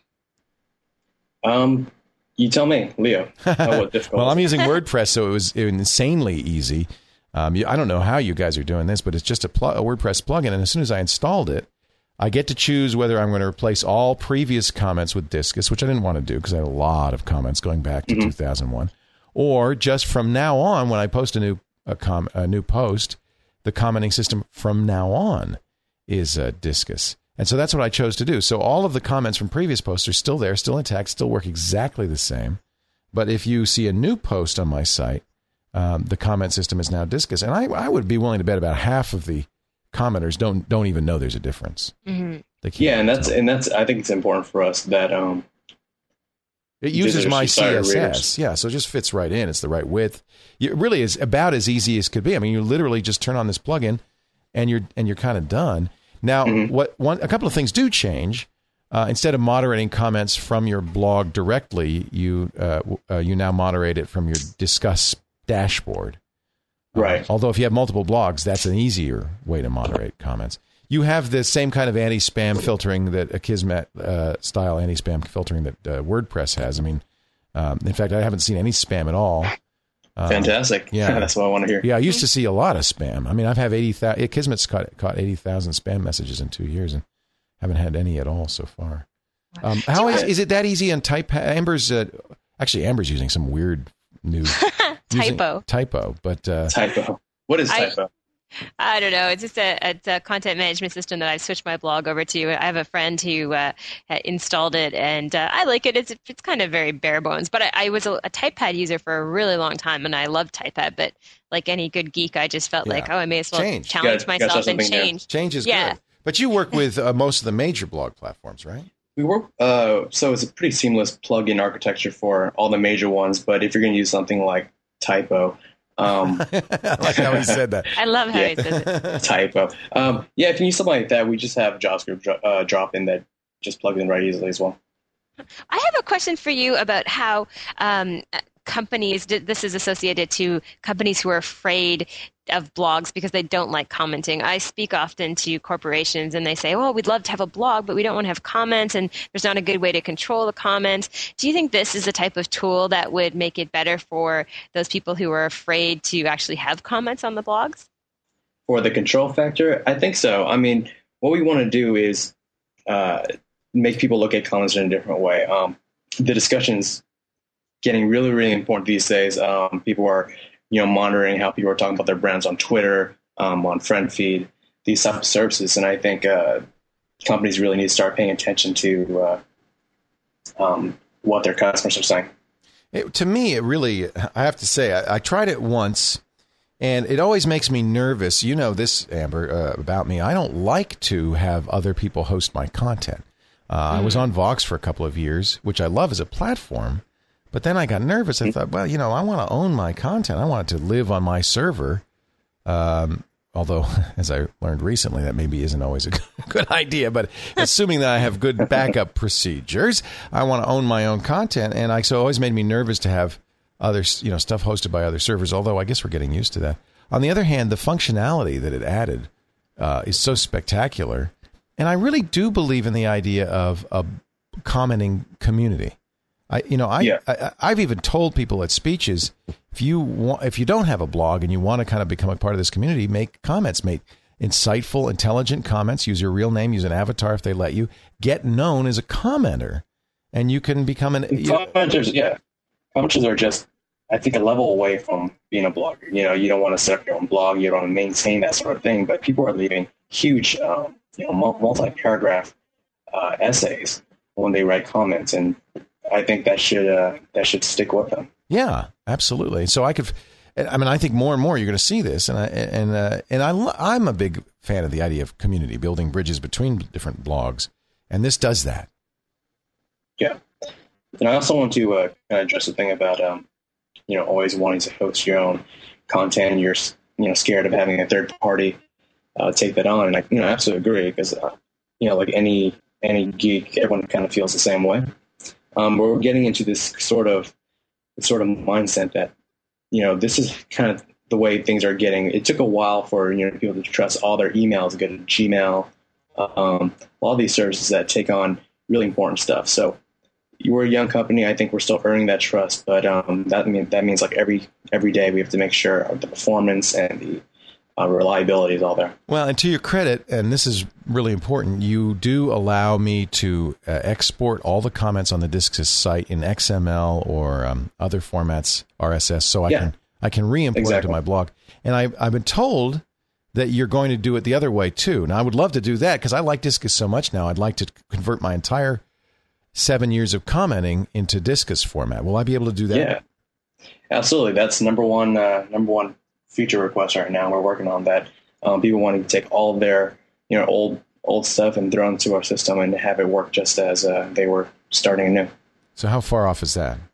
You tell me, Leo. What difficult? Well, I'm using WordPress, so it was insanely easy. I don't know how you guys are doing this, but it's just a WordPress plugin. And as soon as I installed it, I get to choose whether I'm going to replace all previous comments with Disqus, which I didn't want to do because I had a lot of comments going back to 2001, or just from now on, when I post a new post, the commenting system from now on is Disqus. And so that's what I chose to do. So all of the comments from previous posts are still there, still intact, still work exactly the same. But if you see a new post on my site, the comment system is now Disqus. And I would be willing to bet about half of the commenters don't even know there's a difference. Mm-hmm. Yeah, and that's I think it's important for us that it uses my CSS. Yeah, so it just fits right in. It's the right width. It really is about as easy as could be. I mean, you literally just turn on this plugin, and you're kind of done. Now, a couple of things do change. Instead of moderating comments from your blog directly, you now moderate it from your Disqus dashboard. Right. Although if you have multiple blogs, that's an easier way to moderate comments. You have the same kind of anti-spam filtering that Akismet style anti-spam filtering that WordPress has. I mean, in fact, I haven't seen any spam at all. Fantastic. Yeah, that's what I want to hear. Yeah, I used to see a lot of spam. I mean, I've had 80,000. Akismet's caught 80,000 spam messages in 2 years, and haven't had any at all so far. How is it that easy on Amber's? Actually, Amber's using some weird new typo, but typo. What is typo? I don't know. It's just a content management system that I've switched my blog over to. I have a friend who installed it, and I like it. It's kind of very bare bones. But I was a TypePad user for a really long time, and I loved TypePad. But like any good geek, I just felt like, I may as well challenge myself and change. Change is good. But you work with most of the major blog platforms, right? We work, so it's a pretty seamless plug-in architecture for all the major ones. But if you're going to use something like Typo, I like how he said that. I love how he says it. Typo. If you use something like that, we just have JavaScript drop in that just plugs in right easily as well. I have a question for you about how companies, this is associated to companies who are afraid of blogs because they don't like commenting. I speak often to corporations and they say, well, we'd love to have a blog, but we don't want to have comments and there's not a good way to control the comments. Do you think this is a type of tool that would make it better for those people who are afraid to actually have comments on the blogs? For the control factor, I think so. I mean, what we want to do is make people look at comments in a different way. The discussion's getting really, really important these days. People are monitoring how people are talking about their brands on Twitter, on Friend Feed, these type of services. And I think companies really need to start paying attention to what their customers are saying. To me, it really, I have to say, I tried it once, and it always makes me nervous. You know this, Amber, about me. I don't like to have other people host my content. I was on Vox for a couple of years, which I love as a platform, but then I got nervous. I thought, well, I want to own my content. I want it to live on my server. Although, as I learned recently, that maybe isn't always a good idea. But assuming that I have good backup procedures, I want to own my own content. And so it always made me nervous to have other, stuff hosted by other servers, although I guess we're getting used to that. On the other hand, the functionality that it added is so spectacular. And I really do believe in the idea of a commenting community. I've even told people at speeches, if you don't have a blog and you want to kind of become a part of this community, make comments, make insightful, intelligent comments, use your real name, use an avatar if they let you, get known as a commenter, and you can become commenters are just, I think, a level away from being a blogger. You don't want to set up your own blog, you don't want to maintain that sort of thing, but people are leaving huge, multi-paragraph essays when they write comments, and I think that should stick with them. Yeah, absolutely. So I think more and more you're going to see this, and I'm a big fan of the idea of community, building bridges between different blogs, and this does that. Yeah, and I also want to kind of address the thing about always wanting to host your own content. You're scared of having a third party take that on, and I absolutely agree, because like any geek, everyone kind of feels the same way. We're getting into this sort of mindset that, this is kind of the way things are getting. It took a while for, people to trust all their emails, go to Gmail, all these services that take on really important stuff. So we're a young company. I think we're still earning that trust, but that means like every day we have to make sure the performance and the reliability is all there. Well, and to your credit, and this is really important, you do allow me to export all the comments on the Disqus site in XML or other formats, RSS, so I can re-import it to my blog. And I've been told that you're going to do it the other way too. Now, I would love to do that because I like Disqus so much now. I'd like to convert my entire 7 years of commenting into Disqus format. Will I be able to do that? Yeah, absolutely. That's number one feature request right now. We're working on that. People wanting to take all of their old stuff and throw into our system and have it work just as they were starting anew. So how far off is that?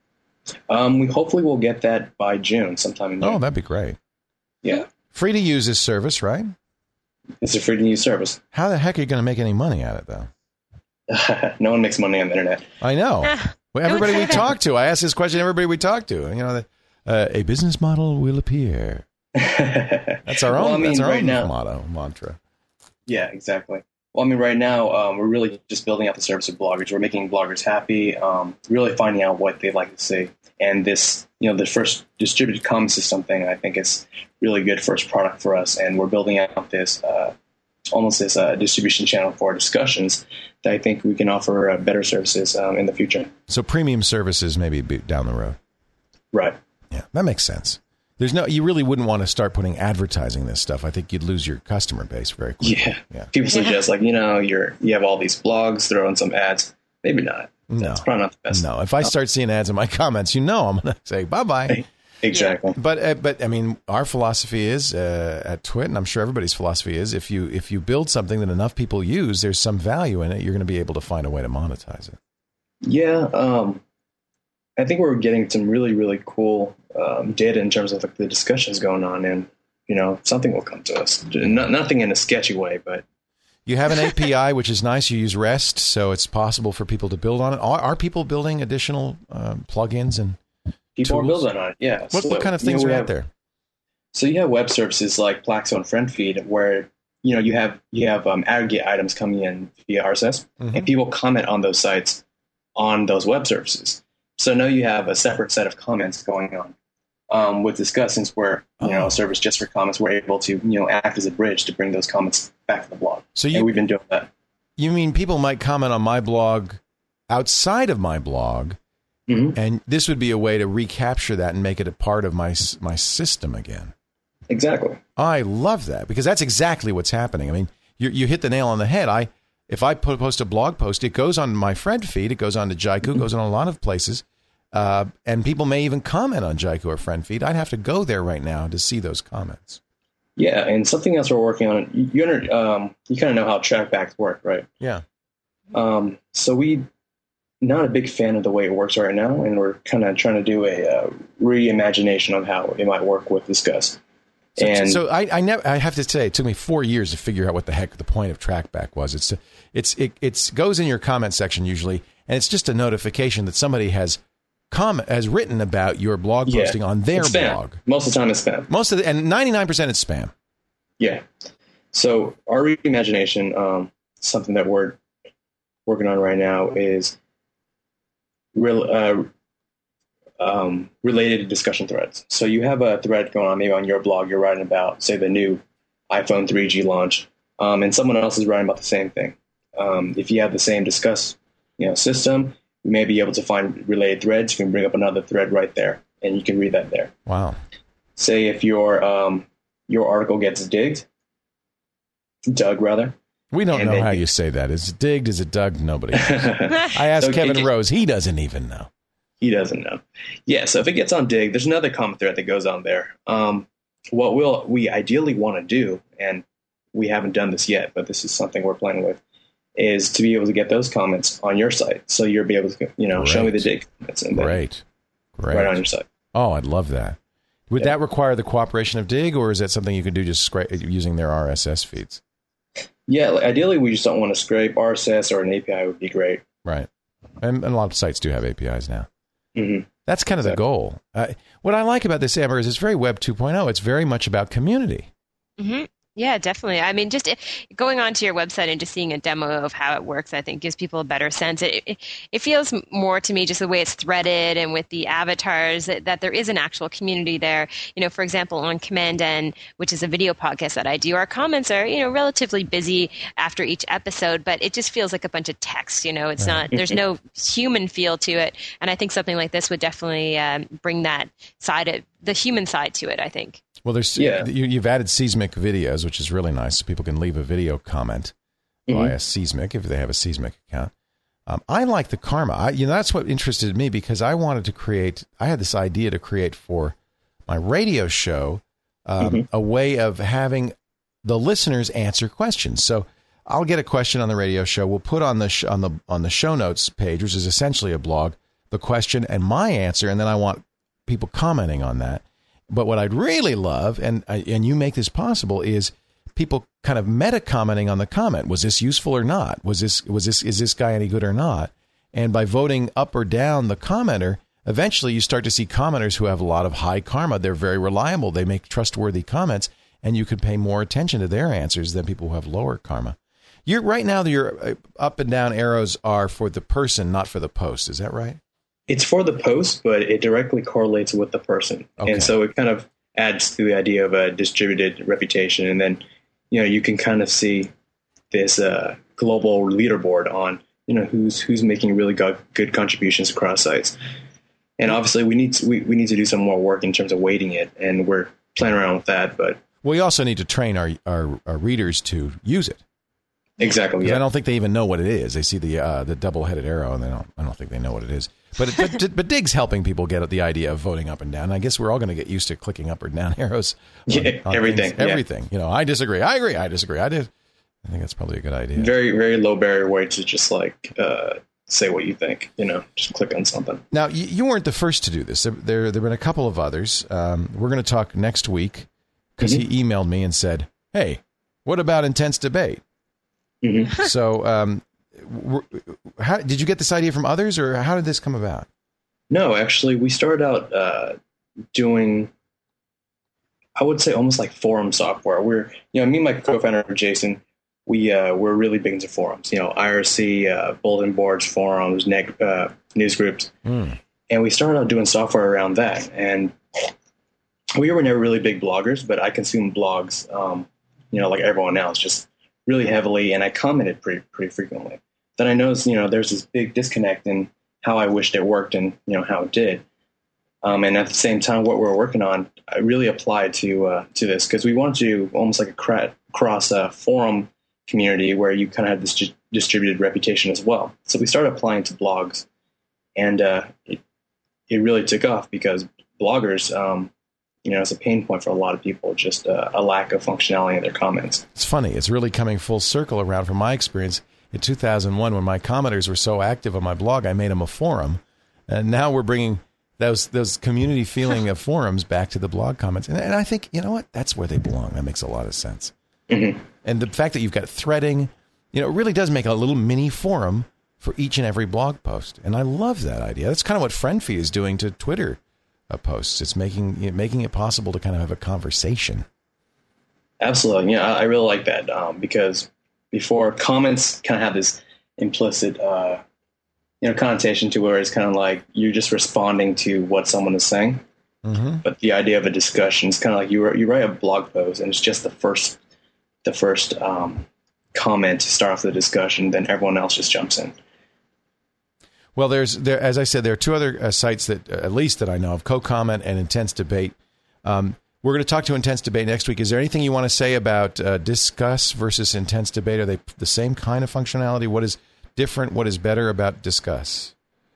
We hopefully will get that by June, sometime in June. Oh, that'd be great. Yeah. Free to use this service, right? It's a free to use service. How the heck are you going to make any money at it, though? No one makes money on the internet. I know. Well, everybody we talk to, I ask this question to everybody we talk to. A business model will appear. That's our own. That's our own mantra. Yeah, exactly. Well, right now we're really just building out the service of bloggers. We're making bloggers happy, really finding out what they'd like to see. And this, the first distributed comment system thing, I think is really good first product for us. And we're building out this almost this distribution channel for discussions that I think we can offer better services in the future. So premium services maybe down the road. Right. Yeah, that makes sense. You really wouldn't want to start putting advertising this stuff. I think you'd lose your customer base very quickly. Yeah. People suggest you have all these blogs, throw in some ads. Maybe not. No. It's probably not the best. No. If I start seeing ads in my comments, I'm going to say bye-bye. Exactly. But our philosophy is at Twit, and I'm sure everybody's philosophy is, if you build something that enough people use, there's some value in it, you're going to be able to find a way to monetize it. Yeah. I think we're getting some really, really cool data in terms of the discussions going on, and something will come to us. Nothing in a sketchy way, but you have an API, which is nice. You use REST, so it's possible for people to build on it. Are people building additional plugins and people tools? are building on it? Yeah. What kind of things are out there? So you have web services like Plaxo and Friend Feed, where you have aggregate items coming in via RSS, and people comment on those sites on those web services. So now you have a separate set of comments going on. With Disqus, since we're a service just for comments, we're able to act as a bridge to bring those comments back to the blog. And we've been doing that. You mean people might comment on my blog outside of my blog, Mhm. And this would be a way to recapture that and make it a part of my system again. Exactly. I love that because that's exactly what's happening. I mean, you hit the nail on the head. If I post a blog post, it goes on my Fred feed, it goes on to Jaiku, goes on a lot of places, and people may even comment on Jaiku or Friend feed. I'd have to go there right now to see those comments. Yeah, and something else we're working on. You kind of know how trackbacks work, right? Yeah. So we not a big fan of the way it works right now, and we're kind of trying to do a reimagination of how it might work with Disqus. So I have to say, it took me 4 years to figure out what the heck the point of trackback was. It goes in your comment section usually, and it's just a notification that somebody has written about your blog posting on their blog. Most of the time it's spam. And 99% it's spam. Yeah. So our reimagination, something that we're working on right now is related to discussion threads. So you have a thread going on, maybe on your blog, you're writing about, say, the new iPhone 3G launch, and someone else is writing about the same thing. If you have the same Disqus, system, you may be able to find related threads. You can bring up another thread right there, and you can read that there. Wow. Say if your article gets dug rather. We don't know how you say that. Is it digged? Is it dug? Nobody knows. I asked Kevin Rose. He doesn't even know. He doesn't know. Yeah, so if it gets on Dig, there's another comment thread that goes on there. What we ideally want to do, and we haven't done this yet, but this is something we're playing with, is to be able to get those comments on your site. So you'll be able to, show me the Dig comments. And Great. Right on your site. Oh, I'd love that. Would that require the cooperation of Dig, or is that something you could do just using their RSS feeds? Yeah, ideally we just don't want to scrape. RSS or an API would be great. Right. And a lot of sites do have APIs now. Mm-hmm. That's kind of the goal. What I like about this, Amber, is it's very Web 2.0. It's very much about community. Mm-hmm. Yeah, definitely. I mean, just going onto your website and just seeing a demo of how it works, I think gives people a better sense. It feels more to me just the way it's threaded and with the avatars that there is an actual community there. For example, on Command N, which is a video podcast that I do, our comments are, relatively busy after each episode, but it just feels like a bunch of text. It's not, there's no human feel to it. And I think something like this would definitely bring that the human side to it, I think. Well, you've added Seismic videos, which is really nice. So people can leave a video comment via Seismic if they have a Seismic account. I like the karma. That's what interested me because I had this idea to create for my radio show a way of having the listeners answer questions. So I'll get a question on the radio show. We'll put on the show notes page, which is essentially a blog, the question and my answer, and then I want people commenting on that. But what I'd really love, and you make this possible, is people kind of meta commenting on the comment. Was this useful or not? Is this guy any good or not? And by voting up or down the commenter, eventually you start to see commenters who have a lot of high karma. They're very reliable. They make trustworthy comments, and you can pay more attention to their answers than people who have lower karma. Right now, your up and down arrows are for the person, not for the post. Is that right? It's for the post, but it directly correlates with the person. Okay. And so it kind of adds to the idea of a distributed reputation. And then, you can kind of see this global leaderboard on, who's making really good contributions across sites. And obviously we need to do some more work in terms of weighting it. And we're playing around with that. But we also need to train our readers to use it. Exactly. Yeah. I don't think they even know what it is. They see the double-headed arrow, and I don't think they know what it is. But Dig's helping people get at the idea of voting up and down. And I guess we're all going to get used to clicking up or down arrows. On everything. Everything. I disagree. I agree. I disagree. I think that's probably a good idea. Very, very low barrier way to just say what you think. Just click on something. Now, you weren't the first to do this. There have been a couple of others. We're going to talk next week because he emailed me and said, "Hey, what about intense debate?" Mm-hmm. So, how did you get this idea from others, or how did this come about? No, actually, we started out doing, I would say, almost like forum software. We're, me and my co-founder Jason, we're really big into forums. IRC, bulletin boards, forums, news groups, and we started out doing software around that. And we were never really big bloggers, but I consumed blogs, like everyone else, just really heavily, and I commented pretty frequently. Then I noticed, there's this big disconnect in how I wished it worked and how it did. And at the same time, what we're working on, I really applied to this because we wanted to do almost like a cross forum community where you kind of have this distributed reputation as well. So we started applying to blogs, and it really took off because bloggers, it's a pain point for a lot of people, just a lack of functionality in their comments. It's funny. It's really coming full circle around from my experience. In 2001, when my commenters were so active on my blog, I made them a forum. And now we're bringing those community feeling of forums back to the blog comments. And I think, you know what? That's where they belong. That makes a lot of sense. Mm-hmm. And the fact that you've got threading, it really does make a little mini forum for each and every blog post. And I love that idea. That's kind of what FriendFeed is doing to Twitter posts. It's making it possible to kind of have a conversation. Absolutely. Yeah, I really like that because before, comments kind of have this implicit connotation to where it's kind of like you're just responding to what someone is saying. Mm-hmm. But the idea of a discussion is kind of like you write a blog post and it's just the first comment to start off the discussion, then everyone else just jumps in. Well, as I said, there are two other sites that, at least that I know of, Co-Comment and Intense Debate. We're going to talk to Intense Debate next week. Is there anything you want to say about Discuss versus Intense Debate? Are they the same kind of functionality? What is different? What is better about Discuss?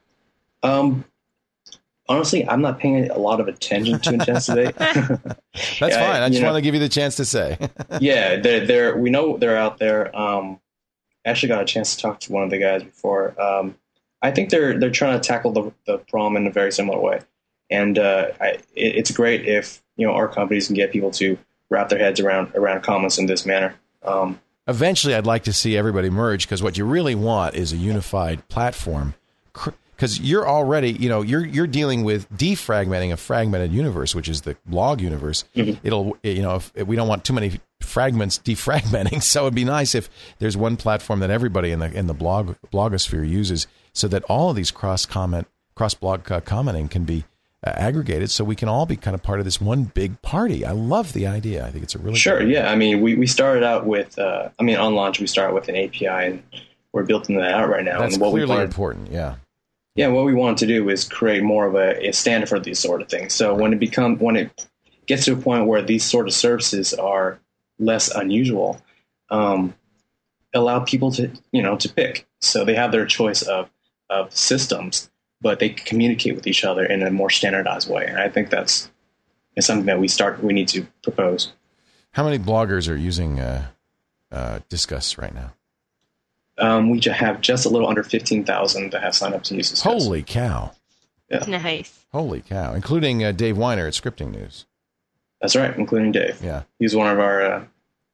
Honestly, I'm not paying a lot of attention to Intense Debate. That's fine. I just want to give you the chance to say. Yeah, we know they're out there. I actually got a chance to talk to one of the guys before. I think they're trying to tackle the problem in a very similar way. And it's great if our companies can get people to wrap their heads around comments in this manner. Eventually, I'd like to see everybody merge because what you really want is a unified platform. Because you're already, you're dealing with defragmenting a fragmented universe, which is the blog universe. Mm-hmm. It'll, if we don't want too many fragments defragmenting, so it'd be nice if there's one platform that everybody in the blogosphere uses, so that all of these cross blog commenting can be aggregated, so we can all be kind of part of this one big party. I love the idea. I think it's a really sure. Good idea. Yeah, I mean, we started out with, on launch we started with an API, and we're building that out right now. That's and what clearly important. Yeah. Yeah, what we wanted to do is create more of a standard for these sort of things. So when it gets to a point where these sort of services are less unusual, allow people to pick. So they have their choice of systems, but they communicate with each other in a more standardized way. And I think that's something that we need to propose. How many bloggers are using Discuss right now? We have just a little under 15,000 that have signed up to use Discuss. Holy cow. Yeah. Nice. Holy cow. Including Dave Weiner at Scripting News. That's right, including Dave. Yeah. He's one of our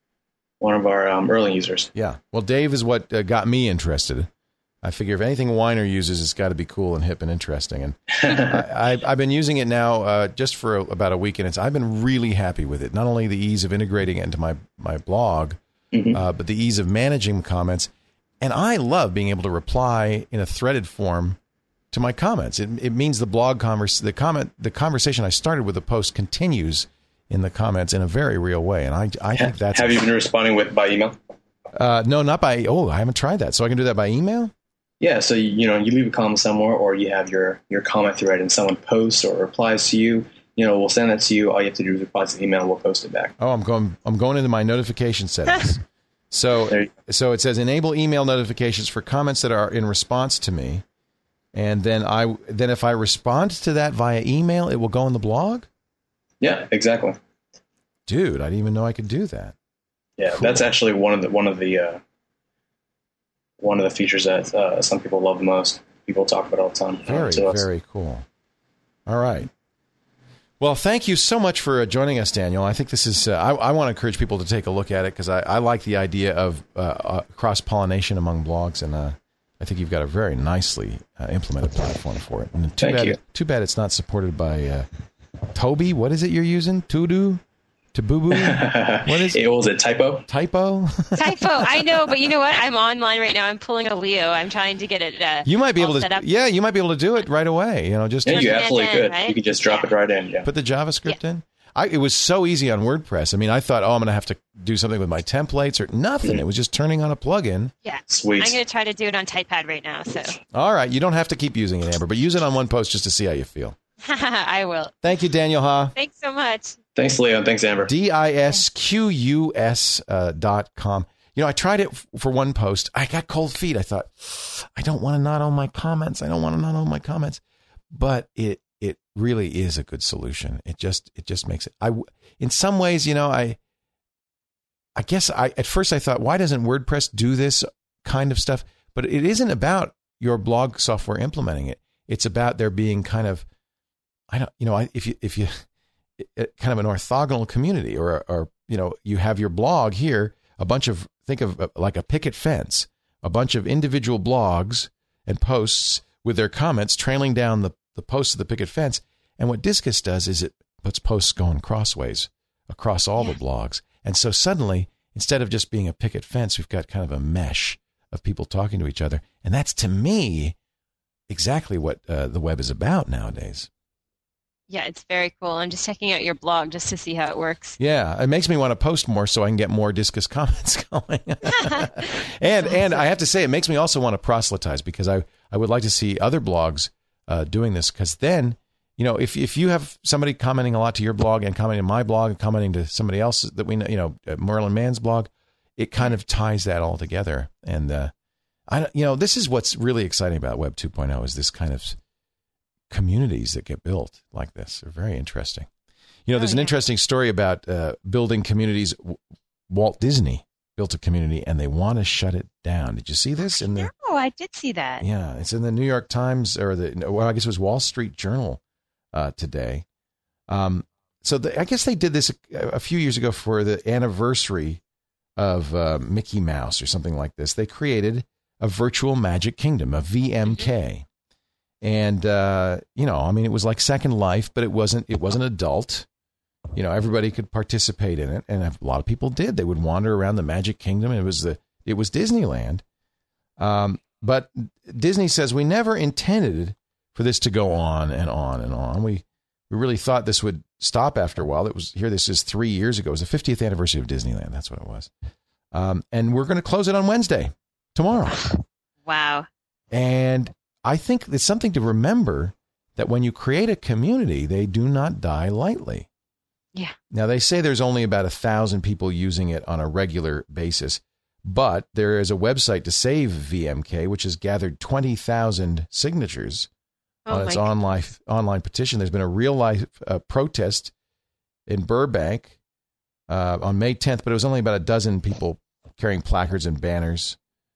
early users. Yeah. Well, Dave is what got me interested. I figure if anything Weiner uses, it's got to be cool and hip and interesting. And I've been using it now just for about a week, and I've been really happy with it. Not only the ease of integrating it into my blog, mm-hmm. But the ease of managing comments. And I love being able to reply in a threaded form to my comments. It means the conversation I started with the post continues in the comments in a very real way. And I think that's... Have you been responding by email? No, not by... Oh, I haven't tried that. So I can do that by email? Yeah, so you leave a comment somewhere, or you have your comment thread and someone posts or replies to you. We'll send that to you. All you have to do is reply to the email and we'll post it back. Oh, I'm going into my notification settings. So it says enable email notifications for comments that are in response to me. And then if I respond to that via email, it will go in the blog? Yeah, exactly. Dude, I didn't even know I could do that. Yeah, cool. That's actually one of the features that some people love the most. People talk about it all the time. Very cool. All right. Well, thank you so much for joining us, Daniel. I think this is, I want to encourage people to take a look at it because I like the idea of cross-pollination among blogs, and I think you've got a very nicely implemented platform for it. And too bad it's not supported by Toby. What is it you're using? Todo? Taboo? What is it? Was it Typo? Typo? Typo. I know, but you know what? I'm online right now. I'm pulling a Leo. I'm trying to get it. You might be able to. Yeah, you might be able to do it right away. You absolutely could. Right? You could just drop it right in. Yeah. Put the JavaScript in. It was so easy on WordPress. I mean, I thought, I'm going to have to do something with my templates or nothing. It was just turning on a plugin. Yeah. Sweet. I'm going to try to do it on Typepad right now. So. All right. You don't have to keep using it, Amber, but use it on one post just to see how you feel. I will. Thank you, Daniel Ha. Thanks so much. Thanks, Leo. Thanks, Amber. DISQUS.com. I tried it for one post. I got cold feet. I thought, I don't want to not own my comments. But it really is a good solution. It just makes it. In some ways, I guess at first I thought, why doesn't WordPress do this kind of stuff? But it isn't about your blog software implementing it. It's about there being kind of, if you kind of an orthogonal community, or you have your blog here, think of like a picket fence, a bunch of individual blogs and posts with their comments trailing down the posts of the picket fence. And what Disqus does is it puts posts going crossways across all the blogs. And so suddenly, instead of just being a picket fence, we've got kind of a mesh of people talking to each other. And that's, to me, exactly what the web is about nowadays. Yeah, it's very cool. I'm just checking out your blog just to see how it works. Yeah, it makes me want to post more so I can get more Disqus comments going. and I have to say, it makes me also want to proselytize, because I would like to see other blogs doing this, because then, if you have somebody commenting a lot to your blog and commenting to my blog and commenting to somebody else that we know, Merlin Mann's blog, it kind of ties that all together. And this is what's really exciting about Web 2.0 is this kind of communities that get built like this. They're very interesting. There's an interesting story about building communities. Walt Disney built a community and they want to shut it down. Did you see this? No, I did see that. Yeah, it's in the New York Times, or I guess it was Wall Street Journal today. I guess they did this a few years ago for the anniversary of Mickey Mouse or something like this. They created a virtual Magic Kingdom, a VMK. And, it was like Second Life, but it wasn't adult. Everybody could participate in it. And a lot of people did. They would wander around the Magic Kingdom. It was Disneyland. But Disney says we never intended for this to go on and on and on. We really thought this would stop after a while. This is 3 years ago. It was the 50th anniversary of Disneyland. That's what it was. And we're going to close it on Wednesday, tomorrow. Wow. And I think it's something to remember that when you create a community, they do not die lightly. Yeah. Now, they say there's only about 1,000 people using it on a regular basis, but there is a website to save VMK, which has gathered 20,000 signatures on its online petition. There's been a real-life protest in Burbank on May 10th, but it was only about a dozen people carrying placards and banners.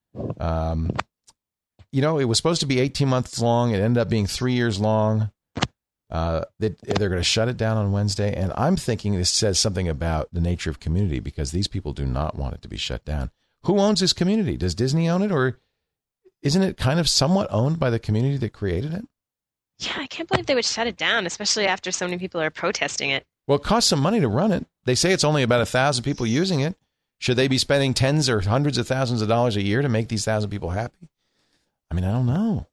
It was supposed to be 18 months long. It ended up being 3 years long. They're going to shut it down on Wednesday. And I'm thinking this says something about the nature of community, because these people do not want it to be shut down. Who owns this community? Does Disney own it, or isn't it kind of somewhat owned by the community that created it? Yeah, I can't believe they would shut it down, especially after so many people are protesting it. Well, it costs some money to run it. They say it's only about 1,000 people using it. Should they be spending tens or hundreds of thousands of dollars a year to make these 1,000 people happy? I mean, I don't know.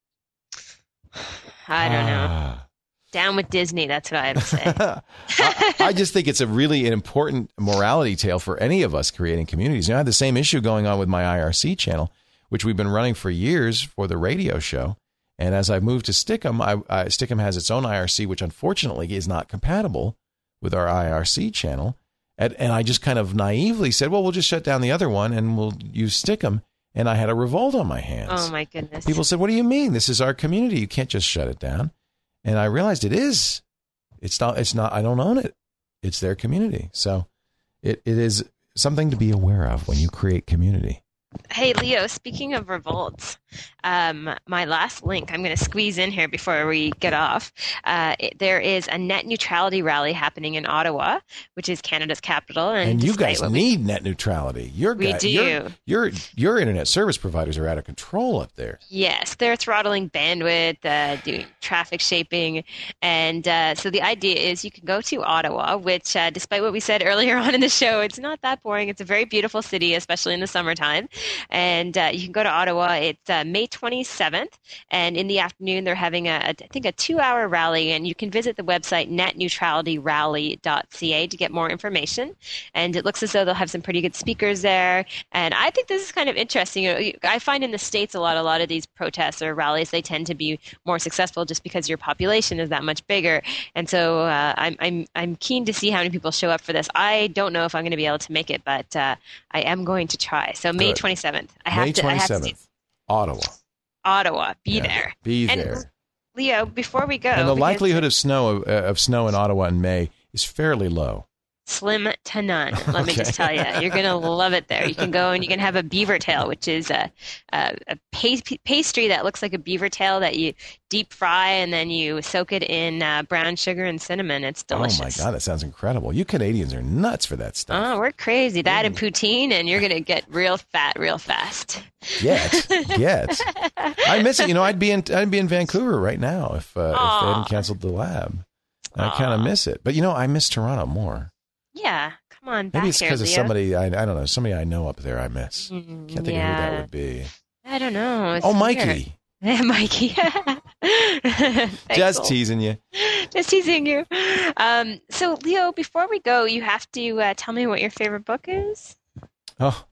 I don't know. Down with Disney, that's what I'd say. I just think it's an important morality tale for any of us creating communities. I had the same issue going on with my IRC channel, which we've been running for years for the radio show. And as I moved to Stickum, Stickum has its own IRC, which unfortunately is not compatible with our IRC channel. And I just kind of naively said, well, we'll just shut down the other one and we'll use Stickum. And I had a revolt on my hands. Oh, my goodness. People said, what do you mean? This is our community. You can't just shut it down. And I realized it is. It's not. I don't own it. It's their community. So it is something to be aware of when you create community. Hey, Leo, speaking of revolts, my last link I'm going to squeeze in here before we get off. There is a net neutrality rally happening in Ottawa, which is Canada's capital. And you guys need net neutrality. We do. Your internet service providers are out of control up there. Yes, they're throttling bandwidth, doing traffic shaping. And so the idea is you can go to Ottawa, which despite what we said earlier on in the show, it's not that boring. It's a very beautiful city, especially in the summertime. And you can go to Ottawa. It's May 27th. And in the afternoon, they're having, I think, a 2-hour rally. And you can visit the website netneutralityrally.ca to get more information. And it looks as though they'll have some pretty good speakers there. And I think this is kind of interesting. I find in the States a lot of these protests or rallies, they tend to be more successful just because your population is that much bigger. And so I'm keen to see how many people show up for this. I don't know if I'm going to be able to make it, but I am going to try. So May 27th. May 27th. Ottawa. Be there. Be and there. Leo, before we go. And the likelihood of snow in Ottawa in May is fairly low. Slim to none. Let me just tell you, you're going to love it there. You can go and you can have a beaver tail, which is a pastry that looks like a beaver tail that you deep fry and then you soak it in brown sugar and cinnamon. It's delicious. Oh my God, that sounds incredible. You Canadians are nuts for that stuff. Oh, we're crazy. That and poutine, and you're going to get real fat real fast. Get. I miss it. I'd be in Vancouver right now if they hadn't canceled the lab. I kind of miss it, but I miss Toronto more. Yeah, come on back. Maybe it's because of Leo. somebody I don't know, somebody I know up there I miss. Can't think of who that would be. I don't know. It's Mikey. Yeah, Mikey. Just teasing you. Just teasing you. So, Leo, before we go, you have to tell me what your favorite book is. Oh.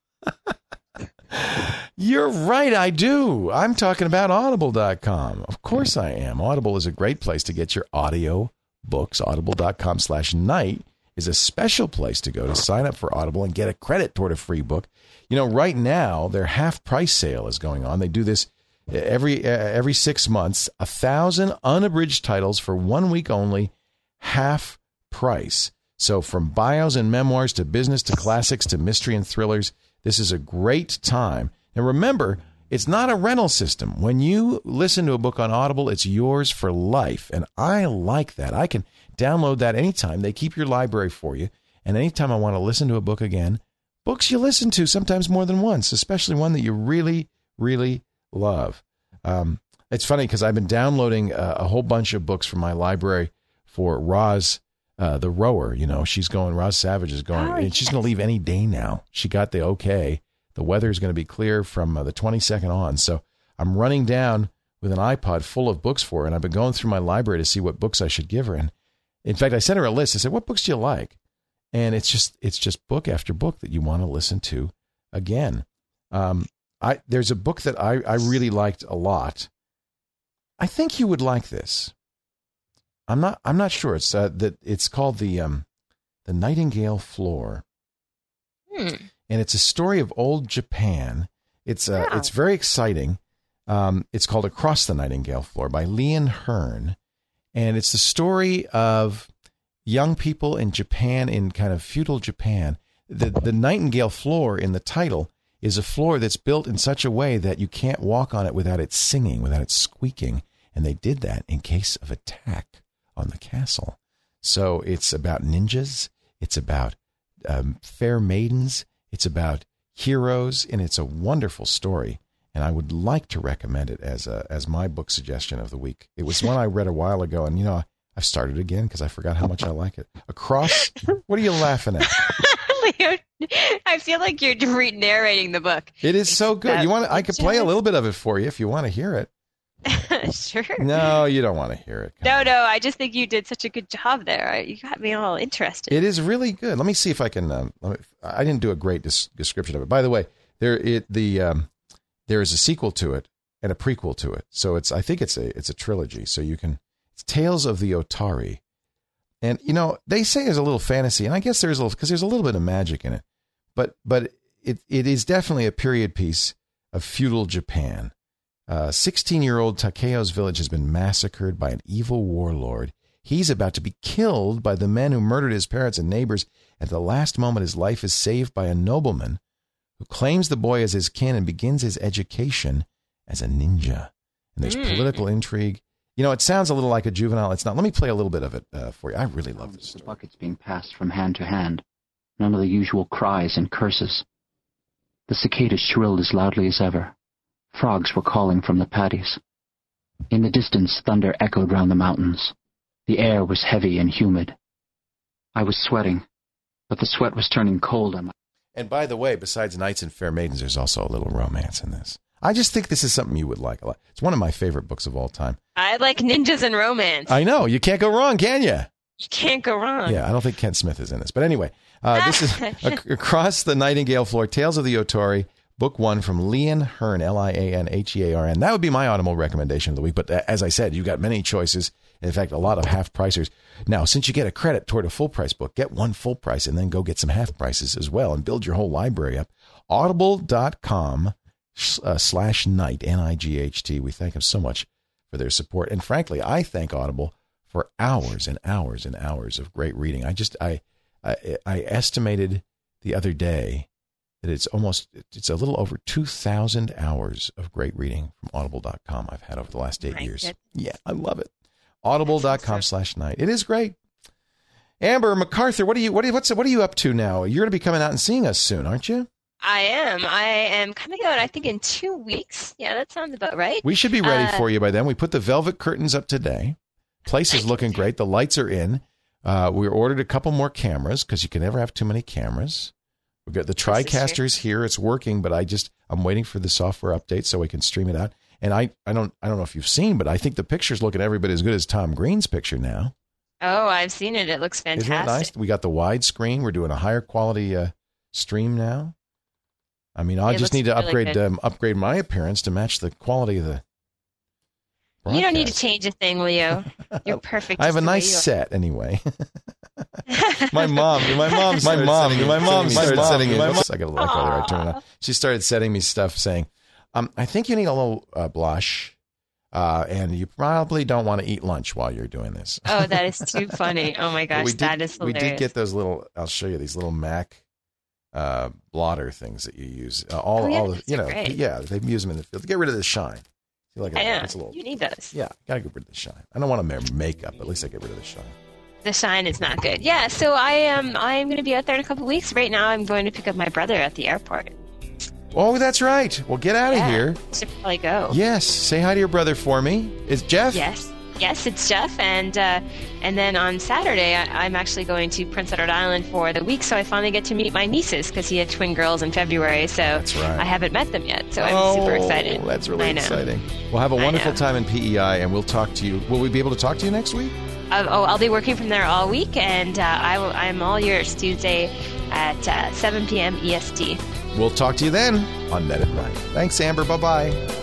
You're right, I do. I'm talking about Audible.com. Of course I am. Audible is a great place to get your audio books. Audible.com/night is a special place to go to sign up for Audible and get a credit toward a free book. Right now, their half price sale is going on. They do this every 6 months, 1,000 unabridged titles for 1 week only, half price. So from bios and memoirs to business to classics to mystery and thrillers, this is a great time. And remember, it's not a rental system. When you listen to a book on Audible, it's yours for life. And I like that. I can download that anytime. They keep your library for you. And anytime I want to listen to a book again, books you listen to sometimes more than once, especially one that you really, really love. It's funny because I've been downloading a whole bunch of books from my library for Roz, the rower. Roz Savage is going, and she's going to leave any day now. She got the okay. The weather is going to be clear from the 22nd on. So I'm running down with an iPod full of books for her, and I've been going through my library to see what books I should give her. And in fact, I sent her a list. I said, what books do you like? And it's just book after book that you want to listen to again. There's a book that I really liked a lot. I think you would like this. I'm not sure. It's called the Nightingale Floor. And it's a story of old Japan. It's very exciting. It's called Across the Nightingale Floor by Leon Hearn. And it's the story of young people in Japan, in kind of feudal Japan. The Nightingale Floor in the title is a floor that's built in such a way that you can't walk on it without it singing, without it squeaking. And they did that in case of attack on the castle. So it's about ninjas. It's about fair maidens. It's about heroes, and it's a wonderful story. And I would like to recommend it as my book suggestion of the week. It was one I read a while ago, and I've started again because I forgot how much I like it. Across. What are you laughing at? Leo, I feel like you're narrating the book. It is so good. I could play a little bit of it for you if you want to hear it. Sure. No, you don't want to hear it. No. I just think you did such a good job there. You got me all interested. It is really good. Let me see if I can. I didn't do a great description of it. By the way, there is a sequel to it and a prequel to it. So I think it's a trilogy. So it's Tales of the Otari, and they say there's a little fantasy, and I guess there's because there's a little bit of magic in it, but it is definitely a period piece of feudal Japan. 16-year-old Takeo's village has been massacred by an evil warlord. He's about to be killed by the men who murdered his parents and neighbors. At the last moment, his life is saved by a nobleman who claims the boy as his kin and begins his education as a ninja. And there's political intrigue. It sounds a little like a juvenile. It's not. Let me play a little bit of it for you. I really love this story. The buckets being passed from hand to hand. None of the usual cries and curses. The cicadas shrilled as loudly as ever. Frogs were calling from the paddies. In the distance, thunder echoed round the mountains. The air was heavy and humid. I was sweating, but the sweat was turning cold on my... And by the way, besides Knights and Fair Maidens, there's also a little romance in this. I just think this is something you would like a lot. It's one of my favorite books of all time. I like ninjas and romance. I know. You can't go wrong, can you? You can't go wrong. Yeah, I don't think Kent Smith is in this. But anyway, this is Across the Nightingale Floor, Tales of the Otori, Book 1 from Lian Hearn, Lianhearn. That would be my Audible recommendation of the week. But as I said, you got many choices. In fact, a lot of half pricers. Now, since you get a credit toward a full price book, get one full price and then go get some half prices as well and build your whole library up. Audible.com/Night, Night. We thank them so much for their support. And frankly, I thank Audible for hours and hours and hours of great reading. I estimated the other day that it's a little over 2,000 hours of great reading from Audible.com I've had over the last 8 years. Yeah, I love it. Audible.com/Night. It is great. Amber MacArthur, what are you up to now? You're going to be coming out and seeing us soon, aren't you? I am coming out, I think, in 2 weeks. Yeah, that sounds about right. We should be ready for you by then. We put the velvet curtains up today. Place is looking great. The lights are in. We ordered a couple more cameras because you can never have too many cameras. We've got the TriCasters here. It's working, but I'm waiting for the software update so we can stream it out. And I don't know if you've seen, but I think the picture's looking every bit as good as Tom Green's picture now. Oh, I've seen it. It looks fantastic. Isn't it nice? We got the widescreen. We're doing a higher quality stream now. I mean, I just need to upgrade my appearance to match the quality of the broadcast. You don't need to change a thing, Leo. You're perfect. I have a nice set anyway. My mom started setting me. I got to like whether I turn it on. She started setting me stuff saying, I think you need a little blush, and you probably don't want to eat lunch while you're doing this. Oh, that is too funny. Oh my gosh, that is hilarious. We did get those little, I'll show you these little MAC blotter things that you use. They use them in the field to get rid of the shine. You need those. Yeah, gotta get rid of the shine. I don't want to wear makeup, but at least I get rid of the shine. The shine is not good. Yeah, so I'm going to be out there in a couple of weeks. Right now, I'm going to pick up my brother at the airport. Oh, that's right. Well, get out of here. Should probably go. Yes, say hi to your brother for me. Is Jeff? Yes, it's Jeff, and then on Saturday I'm actually going to Prince Edward Island for the week, so I finally get to meet my nieces because he had twin girls in February, so that's right. I haven't met them yet, so I'm super excited. That's really exciting. We'll have a wonderful time in PEI, and we'll talk to you. Will we be able to talk to you next week? I'll be working from there all week, and I'm all yours Tuesday at 7 p.m. EST. We'll talk to you then on Net at Night. Thanks, Amber. Bye-bye.